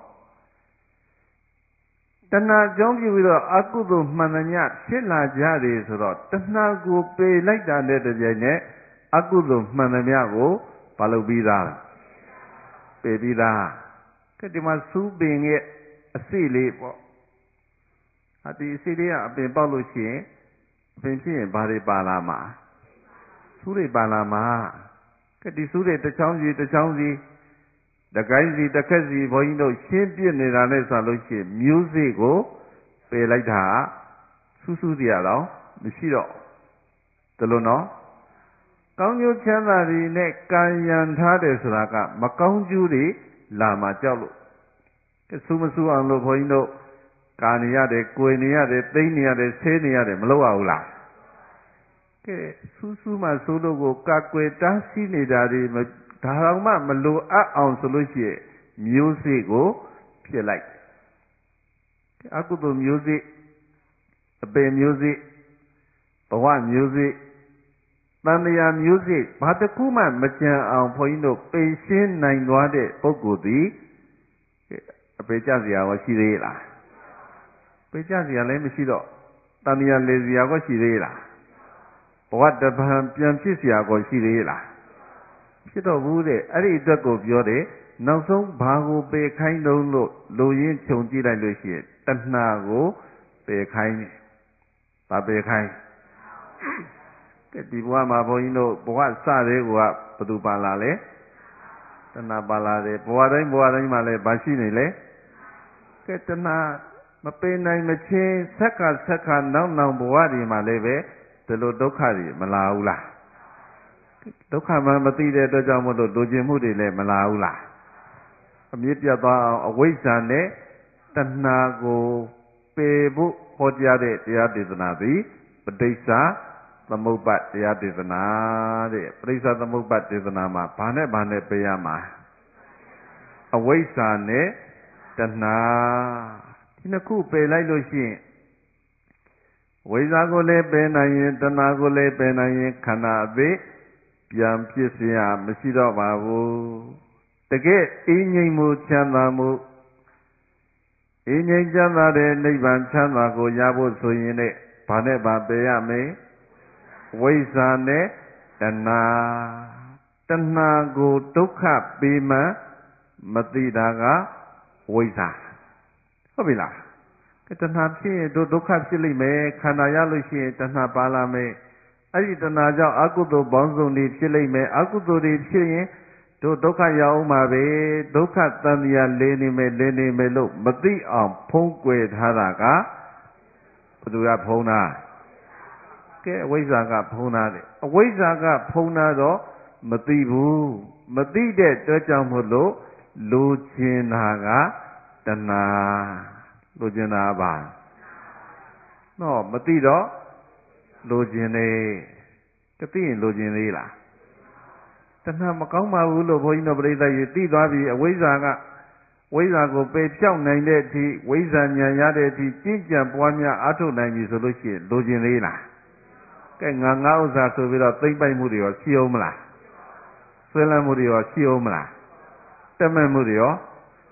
တဏှာကြောင့်ပြုပြီးတော့အကုသိုလ်မှန်သမျှဖြစ်လာကြတယ်ဆိုတော့တဏှာကိုပယ်လိုက်တာနဲ့တပြိုင်နက်အကုသိုလ်မှန်သမျှကိုမလုပ်ပြီးသားပယ်ပြီးသားကဲဒီမှာစူးပင်ရဲ့အစိလေးပေါ့အဒီအစိလေးကအပင်ပေါက်လို့ရှိရင်အပင်ဖြစ်ရင်ဘာတွေပါလာမှာစူးတွေပါလာမှာကဲဒီစူးတွေတစ်ချောင်းစီတစ်ချောင်းစီတကိုင်းစီတစ်ခက်စီဘုန်းကြီးတို့ရှင်းပြနေတာနဲ့ဆိုလို့ရှိရင်မျိုးစေ့ကိုပယ်လိုက်တာစူးစူးတရားတော့မရှိတော့ဒါလို့နော်ကောင်းကျိုးချမ်းသာတွေနဲ့ကံရံထားတယ်ဆိုတာကမကောင်းကျိုးတွေလာမှကြောက်လို့စူးမစူးအောင်လို့ဘုန်းကြီးတို့ကာနေရတယ်၊ကိုယ်နေရတယ်၊သိမ့်နေရတယ်၊ဆဲနေရတယ်မလုပ်ရဘူးလားကဲစူးစူးမှဆိုးလို့ကိုကာကွယ်တားဆီးနေတာတွေဒါတော့မှမလိုအပ်အောင်ဆိုလို့ရှိရင်မျိုးစေ့ကိုဖြစ်လိုက်အကုသိုလ်မျိုးစေ့အပင်မျိုးစေ့ဘဝမျိုးစေ့တန်မြာမျိုးစေ့ဘာတစ်ခုမှမကြံအောင်ဘုန်းကြီးတို့ပိန်ရှင်းနိုင်သွားတဲ့ပုဂ္ဂိုလ်သည်အပေကြစရာရောရှိသေးလားပေကြစရာလည်းမရှိတော့တန်မြာလေစရာក៏ရှိသေးလားဘဝတပံပြန်ဖြစ်စရာក៏ရှိသေးလားဖြစ်တော့ဘူးတဲ့အဲ့ဒီအတွက်ကိုပြောတယ်နောက်ဆုံးဘာကိုပယ်ခိုင်းတုံးလို့လူရင်းခြုံကြည့်လိုက်လို့ရှိရင်တဏှာကိုပယ်ခိုင်းတယ်။ဘာပယ်ခိုင်းကဲဒီဘဝမှာဘုန်းကြီးတို့ဘဝစတဲ့ကဘယ်သူပါလာလဲတဏှာပါလာတယ်ဘဝတိုင်းဘဝတိုင်းမှာလည်းဘာရှိနေလဲကဲတဏှာမပယ်နိုင်မချင်းဆက်ကဆက်ကနောက်နောက်ဘဝတွေမှာလည်းပဲဒီလိုဒုက္ခတွေမလာဘူးလားဒုက္ခမှမသိတဲ့အတွက်ကြောင့်မို့လို့လိုချင်မှုတွေလည်းမလာဘူးလားအမြင့်ပြတ်သွားအောင်အဝိဇ္ဇာနဲ့တဏှာကိုပယ်ဖို့ဟောကြားတဲ့တရားဒေသနာသည်ပဋိစ္စသမုပ္ပါတရားဒေသနာတဲ့ပဋိစ္စသမုပ္ပါဒေသနာမှာဘာနဲ့ဘာနဲ့ပယ်ရမှာအဝိဇ္ဇာနဲ့တဏှာဒီနှစ်ခုပယ်လိုက်လို့ရှိရင်ဝိဇ္ဇာကိုလည်းပယ်နိုင်ရင်တဏှာကိုလည်းပယ်နိုင်ရင်ခန္ဓာအသေးပြန်ဖြစ်เสียမရှိတော့ပါဘူးတကယ်အင်းငြိမ်မှုချမ်းသာမှုအင်းငြိမ်ချမ်းသာတဲ့နိဗ္ဗာန်ချမ်းသာကိုရဖို့ဆိုရင်လည်းဘာနဲ့ဘာပယ်ရမလဲဝိဇ္ဇာနဲ့တဏှာတဏှာကိုဒုက္ခပေးမှမသိတာကဝိဇ္ဇာဟုတ်ပြီလားတဏှာဖြစ်ရင်ဒုက္ခဖြစ်လိမ့်မယ်ခန္ဓာရလို့ရှိရင်တဏှာပါလာမယ်အဲ့ဒီတဏှာကြောင့်အကုသိုလ်ပေါင်းစုံတွေဖြစ်လိမ့်မယ်အကုသိုလ်တွေဖြစ်ရင်တို့ဒုက္ခရောက်အောင်ပါပဲဒုက္ခတန်မြာလဲနေမယ်လဲနေမယ်လို့မသိအောင်ဖုံးကွယ်ထားတာကဘယ်သူကဖုံးတာကဲအဝိဇ္ဇာကဖုံးတာတဲ့အဝိဇ္ဇာကဖုံးတာတော့မသိဘူးမသိတဲ့အတွက်ကြောင့်မို့လို့လိုချင်တာကတဏှာလိုချင်တာပါတော့မသိတော့လိုချင်တယ်တသိရင်လိုချင်သေးလားတဏှာမကောင်းပါဘူးလို့ဘုန်းကြီးတို့ပြိဿကြီးသိသွားပြီအဝိဇ္ဇာကဝိဇ္ဇာကိုပယ်ဖြောက်နိုင်တဲ့အထိဝိဇ္ဇာဉာဏ်ရတဲ့အထိကျင့်ကြံပွားများအားထုတ်နိုင်ပြီဆိုလို့ရှိရင်လိုချင်သေးလားကဲငါငါဥစ္စာဆိုပြီးတော့သိမ့်ပိုက်မှုတွေရောရှိအောင်မလားဆွဲလန်းမှုတွေရောရှိအောင်မလားတက်မဲ့မှုတွေရော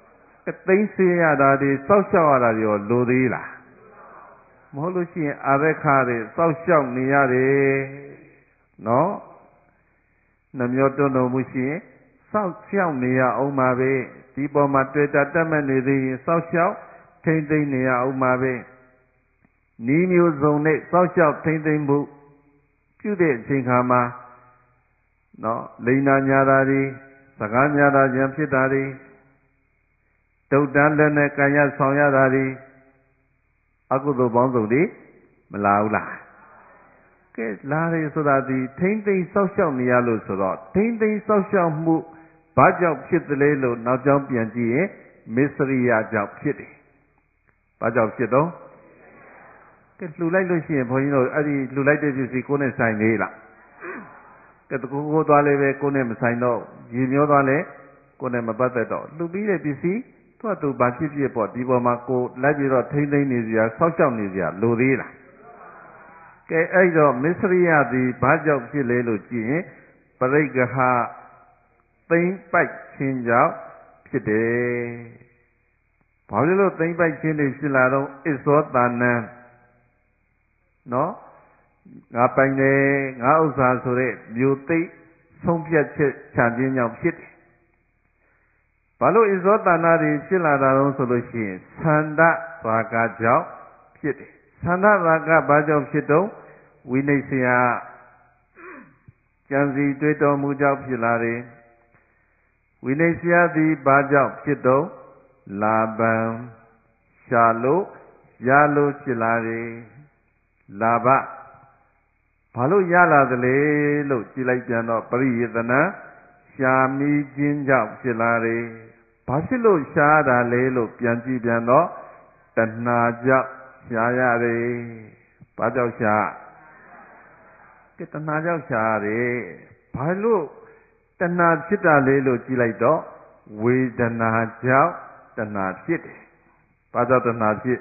ကသိမ့်စေရတာဒီစောက်ရှောက်ရတာဒီရောလိုသေးလားမဟုတ်လို့ရှိရင်အာရခတွေစောက်ရှောက်နေရတယ်နော်နှမျောတွန်းတော်မူရှိရင်စောက်ရှောက်နေရအောင်ပါပဲဒီပေါ်မှာတွေ့တာတက်မဲ့နေသေးရင်စောက်ရှောက်ထိမ့်သိမ့်နေရအောင်ပါပဲနီးမျိုးစုံနဲ့စောက်ရှောက်ထိမ့်သိမ့်မှုပြုတဲ့အချိန်ခါမှာနော်လိန်နာညာတာဒီစကားညာတာကြံဖြစ်တာဒီတုတ်တန်းလည်းနဲ့ကံရဆောင်ရတာဒီအကုသိုလ်ပေါင်းစုံဒီမလာဘူးလားကဲလာတယ်ဆိုတာဒီထိမ့်သိမ့်စောက်ရှောက်နေရလို့ဆိုတော့ထိမ့်သိမ့်စောက်ရှောက်မှုဘာကြောင့်ဖြစ်တယ်လဲလို့နောက်ကြောင်းပြန်ကြည့်ရင်မစ္စရိယကြောင့်ဖြစ်တယ်ဘာကြောင့်ဖြစ်တော့ကဲလှူလိုက်လို့ရှိရင်ဘုန်းကြီးတို့အဲ့ဒီလှူလိုက်တဲ့ပစ္စည်းကိုယ်နဲ့ဆိုင်နေလားကဲတကူကိုသွားလဲပဲကိုယ်နဲ့မဆိုင်တော့ရေမျောသွားလဲကိုယ်နဲ့မပတ်သက်တော့လှူပြီးတဲ့ပစ္စည်းသူ့အတူဘာဖြစ်ဖြစ်ပေါ့ဒီပေါ်မှာကိုလိုက်ပြီးတော့ထိမ့်သိမ့်နေစရာဆောက်ရှောက်နေစရာလိုသေးလားကဲအဲ့တော့မစ္စရိယသည်ဘာကြောင့်ဖြစ်လဲလို့ကြည့်ရင်ပရိက္ခဟသိမ့်ပိုက်ခြင်းကြောင့်ဖြစ်တယ်ဘာလို့လို့သိမ့်ပိုက်ခြင်းတွေဖြစ်လာတော့အစ္သောတာနံနော်ငါပိုင်တယ်ငါဥစ္စာဆိုတဲ့မျိုးသိဆုံးဖြတ်ချက်ချခြင်းကြောင့်ဖြစ်တယ်ဘာလို့ဣဇောတဏ္ဍတွေဖြစ်လာတာတော့ဆိုလို့ရှိရင်သန္တရာဂကြောင့်ဖြစ်တယ်သန္တရာဂဘာကြောင့်ဖြစ်တော့ဝိနိစ္စယကြံစီတွေ့တော်မူကြောင့်ဖြစ်လာတယ်ဝိနိစ္စယသည်ဘာကြောင့်ဖြစ်တော့လာဘံရှာလို့ရလို့ဖြစ်လာတယ်လာဘဘာလို့ရလာသလဲလို့ကြည့်လိုက်ပြန်တော့ပရိယေတနာရှာမိခြင်းကြောင့်ဖြစ်လာတယ်ဘာဖြစ်လို့ရှားတာလဲလို့ပြန်ကြည့်ပြန်တော့တဏှာကြောင့်ရှားရတယ်ဘာကြောင့်ရှားကဲတဏှာကြောင့်ရှားရတယ်ဘာလို့တဏှာဖြစ်တာလဲလို့ကြည့်လိုက်တော့ဝေဒနာကြောင့်တဏှာဖြစ်တယ်ဘာကြောင့်တဏှာဖြစ်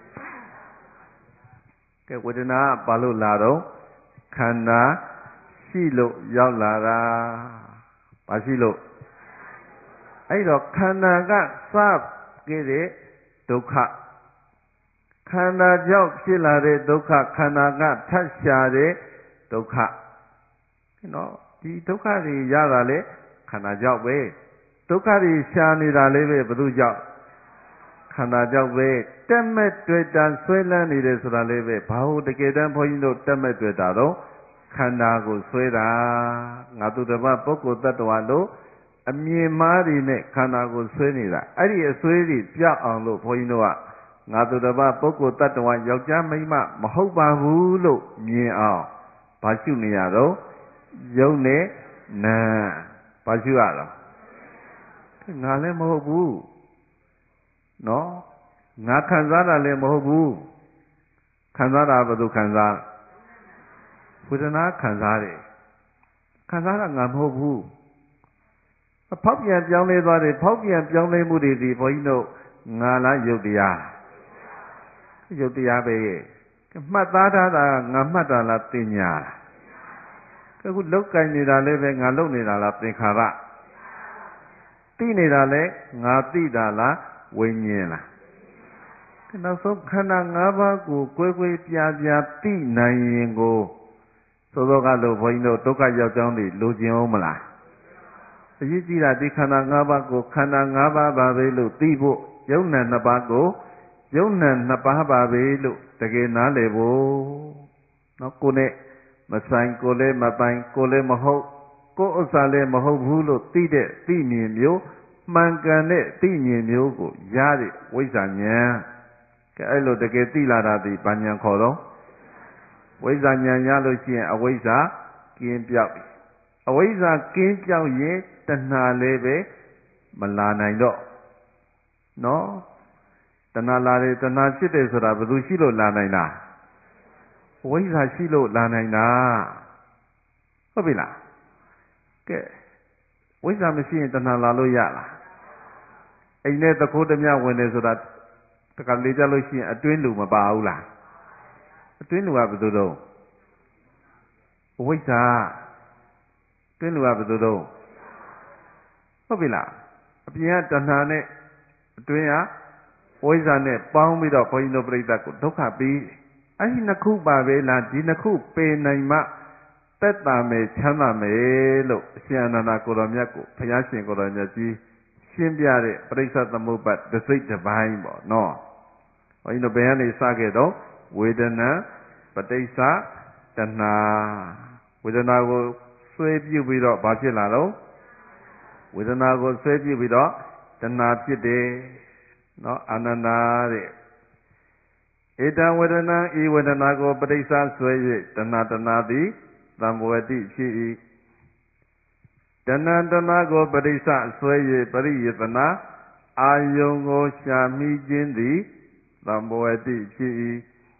ကဲဝေဒနာဘာလို့လာတော့ခန္ဓာရှိလို့ရောက်လာတာဘာရှိလို့အဲ့တော့ခန္ဓာကစခဲ့တဲ့ဒုက္ခခန္ဓာကြောင့်ဖြစ်လာတဲ့ဒုက္ခခန္ဓာကထပ်ရှာတဲ့ဒုက္ခနော်ဒီဒုက္ခတွေရတာလေခန္ဓာကြောင့်ပဲဒုက္ခတွေရှာနေတာလေးပဲဘယ်သူကြောင့်ခန္ဓာကြောင့်ပဲတက်မဲ့တွေ့တာဆွဲလန်းနေတယ်ဆိုတာလေးပဲဘာလို့တကယ်တမ်းဘုန်းကြီးတို့တက်မဲ့တွေ့တာတော့ခန္ဓာကိုဆွဲတာငါသူတစ်ပါးပုဂ္ဂိုလ်တ attva လို့အမြင်မှားတွေနဲ့ခန္ဓာကိုဆွဲနေတာအဲ့ဒီအဆွဲတွေပြောက်အောင်လို့ဘုန်းကြီးတို့ကငါသူတစ်ပါးပုဂ္ဂိုလ်တ attva ယောက်ျားမိန်းမမဟုတ်ပါဘူးလို့မြင်အောင်ဘာရှုနေရတော့ယုံနဲ့နာဘာရှုရတော့ငါလည်းမဟုတ်ဘူးနော်ငါခံစားတာလည်းမဟုတ်ဘူးခံစားတာဘယ်သူခံစားဝေဒနာခံစားတယ်ခံစားတာငါမဟုတ်ဘူးဖောက်ပြန်ပြောင်းလဲသွားတယ်ဖောက်ပြန်ပြောင်းလဲမှုတွေဒီဘုန်းကြီးတို့ငါလားယုတ်တရားယုတ်တရားပဲမှတ်သားထားတာငါမှတ်တာလားတင်ညာလားအခုလောက်ကင်နေတာလည်းပဲငါလုံနေတာလားသင်္ခါရသိနေတာလည်းငါသိတာလားဝိညာဉ်လားနောက်ဆုံးခန္ဓာ၅ပါးကိုကွဲကွဲပြားပြားသိနိုင်ရင်ကိုသို့သောကလို့ဘုန်းကြီးတို့ဒုက္ခရောက်ကြောင်းတွေလိုချင်အောင်မလားအရေးကြီးတာဒီခန္ဓာ၅ပါးကိုခန္ဓာ၅ပါးပါပဲလို့သိဖို့ယုံနာနှစ်ပါးကိုယုံနာနှစ်ပါးပါပဲလို့တကယ်နားလည်ဖို့နော်ကိုယ်နဲ့မဆိုင်ကိုယ်လည်းမပိုင်ကိုယ်လည်းမဟုတ်ကိုယ်ဥစ္စာလည်းမဟုတ်ဘူးလို့သိတဲ့သိမြင်မျိုးမှန်ကန်တဲ့သိမြင်မျိုးကိုရတဲ့ဝိဇ္ဇာဉာဏ်ကဲအဲ့လိုတကယ်သိလာတာဒီဘာဉာဏ်ခေါ်တော့ဝိဇ္ဇာဉာဏ်ရလို့ရှိရင်အဝိဇ္ဇာကင်းပြောက်ပြီအဝိဇ္ဇာကင်းပြောက်ရင်တဏှာလည်းပဲမလာနိုင်တော့နော်တဏှာလာတယ်တဏှာဖြစ်တယ်ဆိုတာဘယ်သူရှိလို့လာနိုင်တာဝိဇ္ဇာရှိလို့လာနိုင်တာဟုတ်ပြီလားကဲဝိဇ္ဇာမရှိရင်တဏှာလာလို့ရလားအိမ်နဲ့သခိုးဓမြဝင်တယ်ဆိုတာတခါလေကြလို့ရှိရင်အတွင်းလူမပါဘူးလားအတွင်းလူကဘယ်သူတော့ဝိဇ္ဇာအတွင်းလူကဘယ်သူတော့ဟုတ်ပြီလားအပြင်ကတဏှာနဲ့အတွင်းကဝိဇ္ဇာနဲ့ပေါင်းပြီးတော့ဘုန်းကြီးတို့ပြိဿကိုဒုက္ခပေးအဲ့ဒီနှစ်ခုပါပဲလားဒီနှစ်ခုပေနိုင်မှသက်သာမယ်ချမ်းသာမယ်လို့အရှင်အနန္ဒကိုတော်မြတ်ကိုဘုရားရှင်ကိုတော်မြတ်ကြီးရှင်းပြတဲ့ပရိစ္ဆေသမုပ္ပါဒစိတ်တစ်ပိုင်းပေါ့နော်ဘုန်းကြီးတို့ဘယ်ကနေစခဲ့တော့ဝေဒနာပဋိစ္စတဏှာဝေဒနာကိုဆွဲပြုပြီးတော့ဘာဖြစ်လာတော့ဝေဒနာကိုဆွဲပြုပြီးတော့တဏှာဖြစ်တယ်နော်အာနန္ဒာတဲ့ဧတံဝေဒနာဤဝေဒနာကိုပဋိစ္စဆွဲ၍တဏှာတဏှာသည်သံဘဝတိဖြစ်၏တဏှာတဏှာကိုပဋိစ္စဆွဲ၍ပရိယေတနာအာယုံကိုရှာမိခြင်းသည်သံဘဝတိဖြစ်၏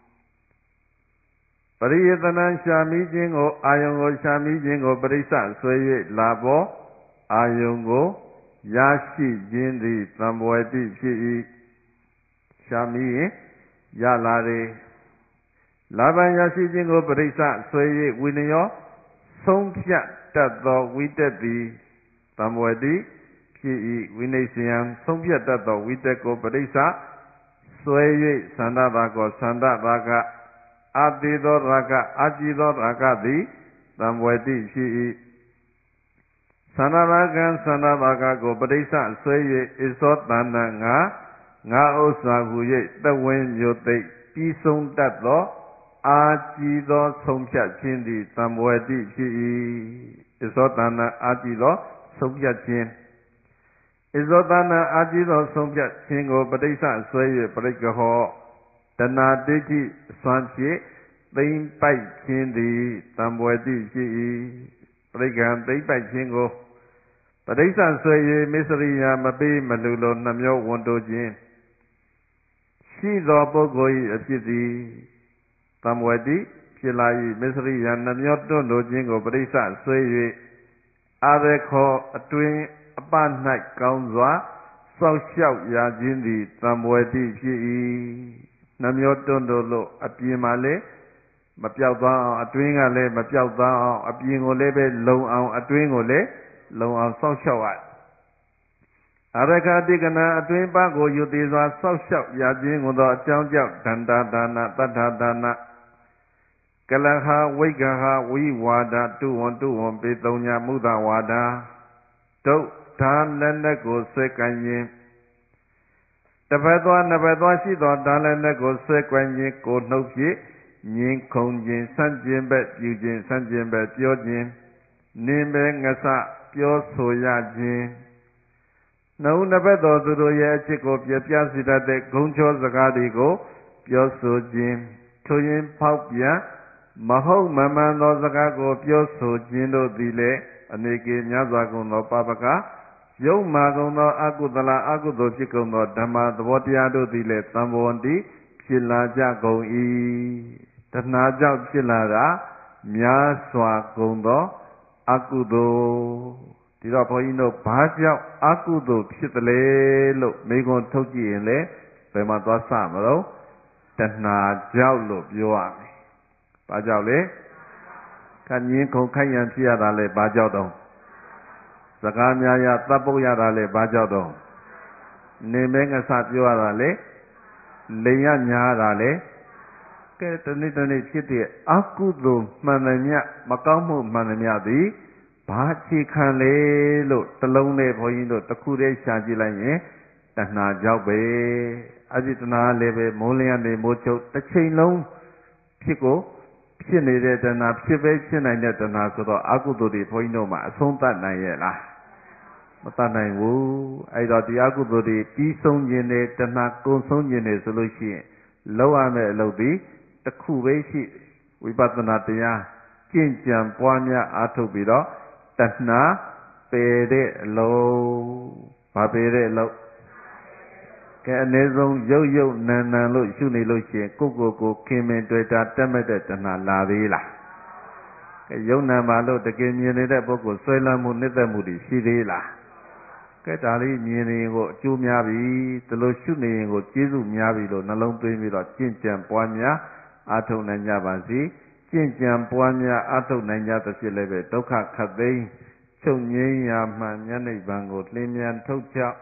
ပရိယေတနာရှာမိခြင်းကိုအာယုံကိုရှာမိခြင်းကိုပရိစ္ဆဆွဲ၍လာပေါ်အာယုံကိုရရှိခြင်းသည်သံဘဝတိဖြစ်၏ရှာမိရင်ရလာတယ်လာပံရရှိခြင်းကိုပရိစ္ဆဆွဲ၍ဝိနယောဆုံးဖြတ်တတ်သောဝိတက်သည်သံဘဝတိဖြစ်၏ဝိနိစ္စယံဆုံးဖြတ်တတ်သောဝိတက်ကိုပရိစ္ဆဆွဲ၍သန္တာဘာကိုသန္တာဘာကအတိသောရာဂအကြည်သောရာဂသည်သံဘဝတိဖြစ်၏သန္တာဘာကံသန္တာဘာကကိုပဋိစ္စဆွဲ၍ဣဇောတဏ္ဏငါငါဥစ္စာဟူ၍တဝင်းမျိုးသိပြီးဆုံးတတ်သောအာကြည်သောဆုံးဖြတ်ခြင်းသည်သံဘဝတိဖြစ်၏ဣဇောတဏ္ဏအာကြည်သောဆုံးဖြတ်ခြင်းဣဇောတဏ္ဏအာကြည်သောဆုံးဖြတ်ခြင်းကိုပဋိစ္စဆွဲ၍ပရိက္ခဟောတဏှာဒိဋ္ဌိစွမ်းဖြင့်သိမ့်ပိုက်ခြင်းသည်သံဘဝတိဖြစ်၏ပရိက္ခံသိမ့်ပိုက်ခြင်းကိုပဋိစ္စဆွဲ၍မစ္စရိယာမပေးမလူလိုနှမျောဝန်တိုခြင်းရှိသောပုဂ္ဂိုလ်၏အဖြစ်သည်သံဘဝတိဖြစ်လာ၏မစ္စရိယာနှမျောတွန့်လိုခြင်းကိုပဋိစ္စဆွဲ၍အာရခောအတွင်အပ၌ကောင်းစွာစောက်ရှောက်ရခြင်းသည်သံဘဝတိဖြစ်၏နှမျောတွန့်တို့လို့အပြင်မှာလည်းမပြောက်သွားအောင်အတွင်းကလည်းမပြောက်သွားအောင်အပြင်ကိုလည်းပဲလုံအောင်အတွင်းကိုလည်းလုံအောင်စောက်ရှောက်ရအရခတိကနာအတွင်းပါကိုယူသေးစွာစောက်ရှောက်ရခြင်းကိုသောအကြောင်းကြောင့်ဒန္တာဒါနတတ္ထာဒါနကလဟဝိကဟဝိဝါဒတုဝံတုဝံပေသုံးညာမုဒဝါဒဒုဒါလက်နက်ကိုဆွဲကင်ခြင်းတပတ်သွားနှစ်ပတ်သွားရှိသောဒါလက်နက်ကိုဆွဲကင်ခြင်းကိုနှုတ်ဖြင့်ငြင်းခုန်ခြင်းဆန့်ကျင်ဘက်ပြုခြင်းဆန့်ကျင်ဘက်ပြောခြင်းနင်းပဲငဆပြောဆိုရခြင်းနှုတ်နှစ်ဘက်သောသူတို့ရဲ့အချစ်ကိုပြပြစေတတ်တဲ့ဂုံချောစကားတွေကိုပြောဆိုခြင်းထိုရင်ဖောက်ပြန်မဟုတ်မမှန်သောစကားကိုပြောဆိုခြင်းတို့သည်လည်းအနေကေများစွာကုန်သောပပကယုံမာကုန်သောအကုသလအကုသိုလ်ဖြစ်ကုန်သောဓမ္မသဘောတရားတို့သည်လည်းသံဘောတိဖြစ်လာကြကုန်၏တဏှာကြောင့်ဖြစ်လာတာများစွာကုန်သောအကုသိုလ်ဒီတော့ဘုန်းကြီးတို့ဘာကြောင့်အကုသိုလ်ဖြစ်တယ်လဲလို့မိဂွန်းထုတ်ကြည့်ရင်လည်းဘယ်မှာသွားစမလို့တဏှာကြောင့်လို့ပြောရမယ်ဘာကြောင့်လဲခန့်ငင်းခုန်ခိုက်ရန်ဖြစ်ရတာလဲဘာကြောင့်တော့စကားများရတပ်ပုတ်ရတာလဲဘာကြောင့်တော့နေမဲငဆပြောရတာလဲလိန်ရညားတာလဲကဲတနေ့တနေ့ဖြစ်တဲ့အကုသိုလ်မှန်သမျှမကောင်းမှုမှန်သမျှသည်ဘာခြေခံလဲလို့တလုံးနဲ့ဘုန်းကြီးတို့တခုတည်းရှာကြည့်လိုက်ရင်တဏှာကြောင့်ပဲအจิตနာလည်းပဲမိုးလျံနေမိုးချုပ်တစ်ချိန်လုံးဖြစ်ကိုဖြစ်နေတဲ့တဏှာဖြစ်ပဲဖြစ်နိုင်တဲ့တဏှာဆိုတော့အကုသိုလ်တွေဘုန်းကြီးတို့မှာအဆုံးသတ်နိုင်ရဲ့လားမတတ်နိုင်ဘူးအဲ့တော့ဒီအကုသိုလ်တွေပြီးဆုံးခြင်းနဲ့တဏှာကုန်ဆုံးခြင်းနဲ့ဆိုလို့ရှိရင်လောက်ရမယ့်အလုပ်ဒီတစ်ခုပဲရှိဝိပဿနာတရားကျင့်ကြံပွားများအားထုတ်ပြီးတော့တဏှာပယ်တဲ့အလုပ်ဘာပယ်တဲ့အလုပ်ကဲအနည်းဆုံးရုပ်ရုပ်နာနာလို့ရှုနေလို့ရှိရင်ကိုယ့်ကိုယ်ကိုခင်မင်တွေ့တာတက်မဲ့တဲ့တဏှာလာသေးလားကဲယုံနာမှာလို့တကယ်မြင်နေတဲ့ပုဂ္ဂိုလ်ဆွဲလန်းမှုနှစ်သက်မှုတွေရှိသေးလားကဲဒါလေးမြင်နေရင်ကိုအကျိုးများပြီဒီလိုရှုနေရင်ကိုကျေးဇူးများပြီလို့နှလုံးသွင်းပြီးတော့ကျင့်ကြံပွားများအားထုတ်နိုင်ကြပါစေကျင့်ကြံပွားများအားထုတ်နိုင်ကြသဖြင့်လည်းပဲဒုက္ခခတ်သိမ်းချုပ်ငြိမ်းရာမှဉာဏ်နိဗ္ဗာန်ကိုလင်းမြန်ထုတ်ချ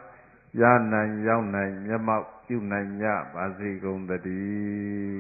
ရနိုင်ရောက်နိုင်မျက်မှောက်ပြုနိုင်ကြပါစေကုန်သတည်း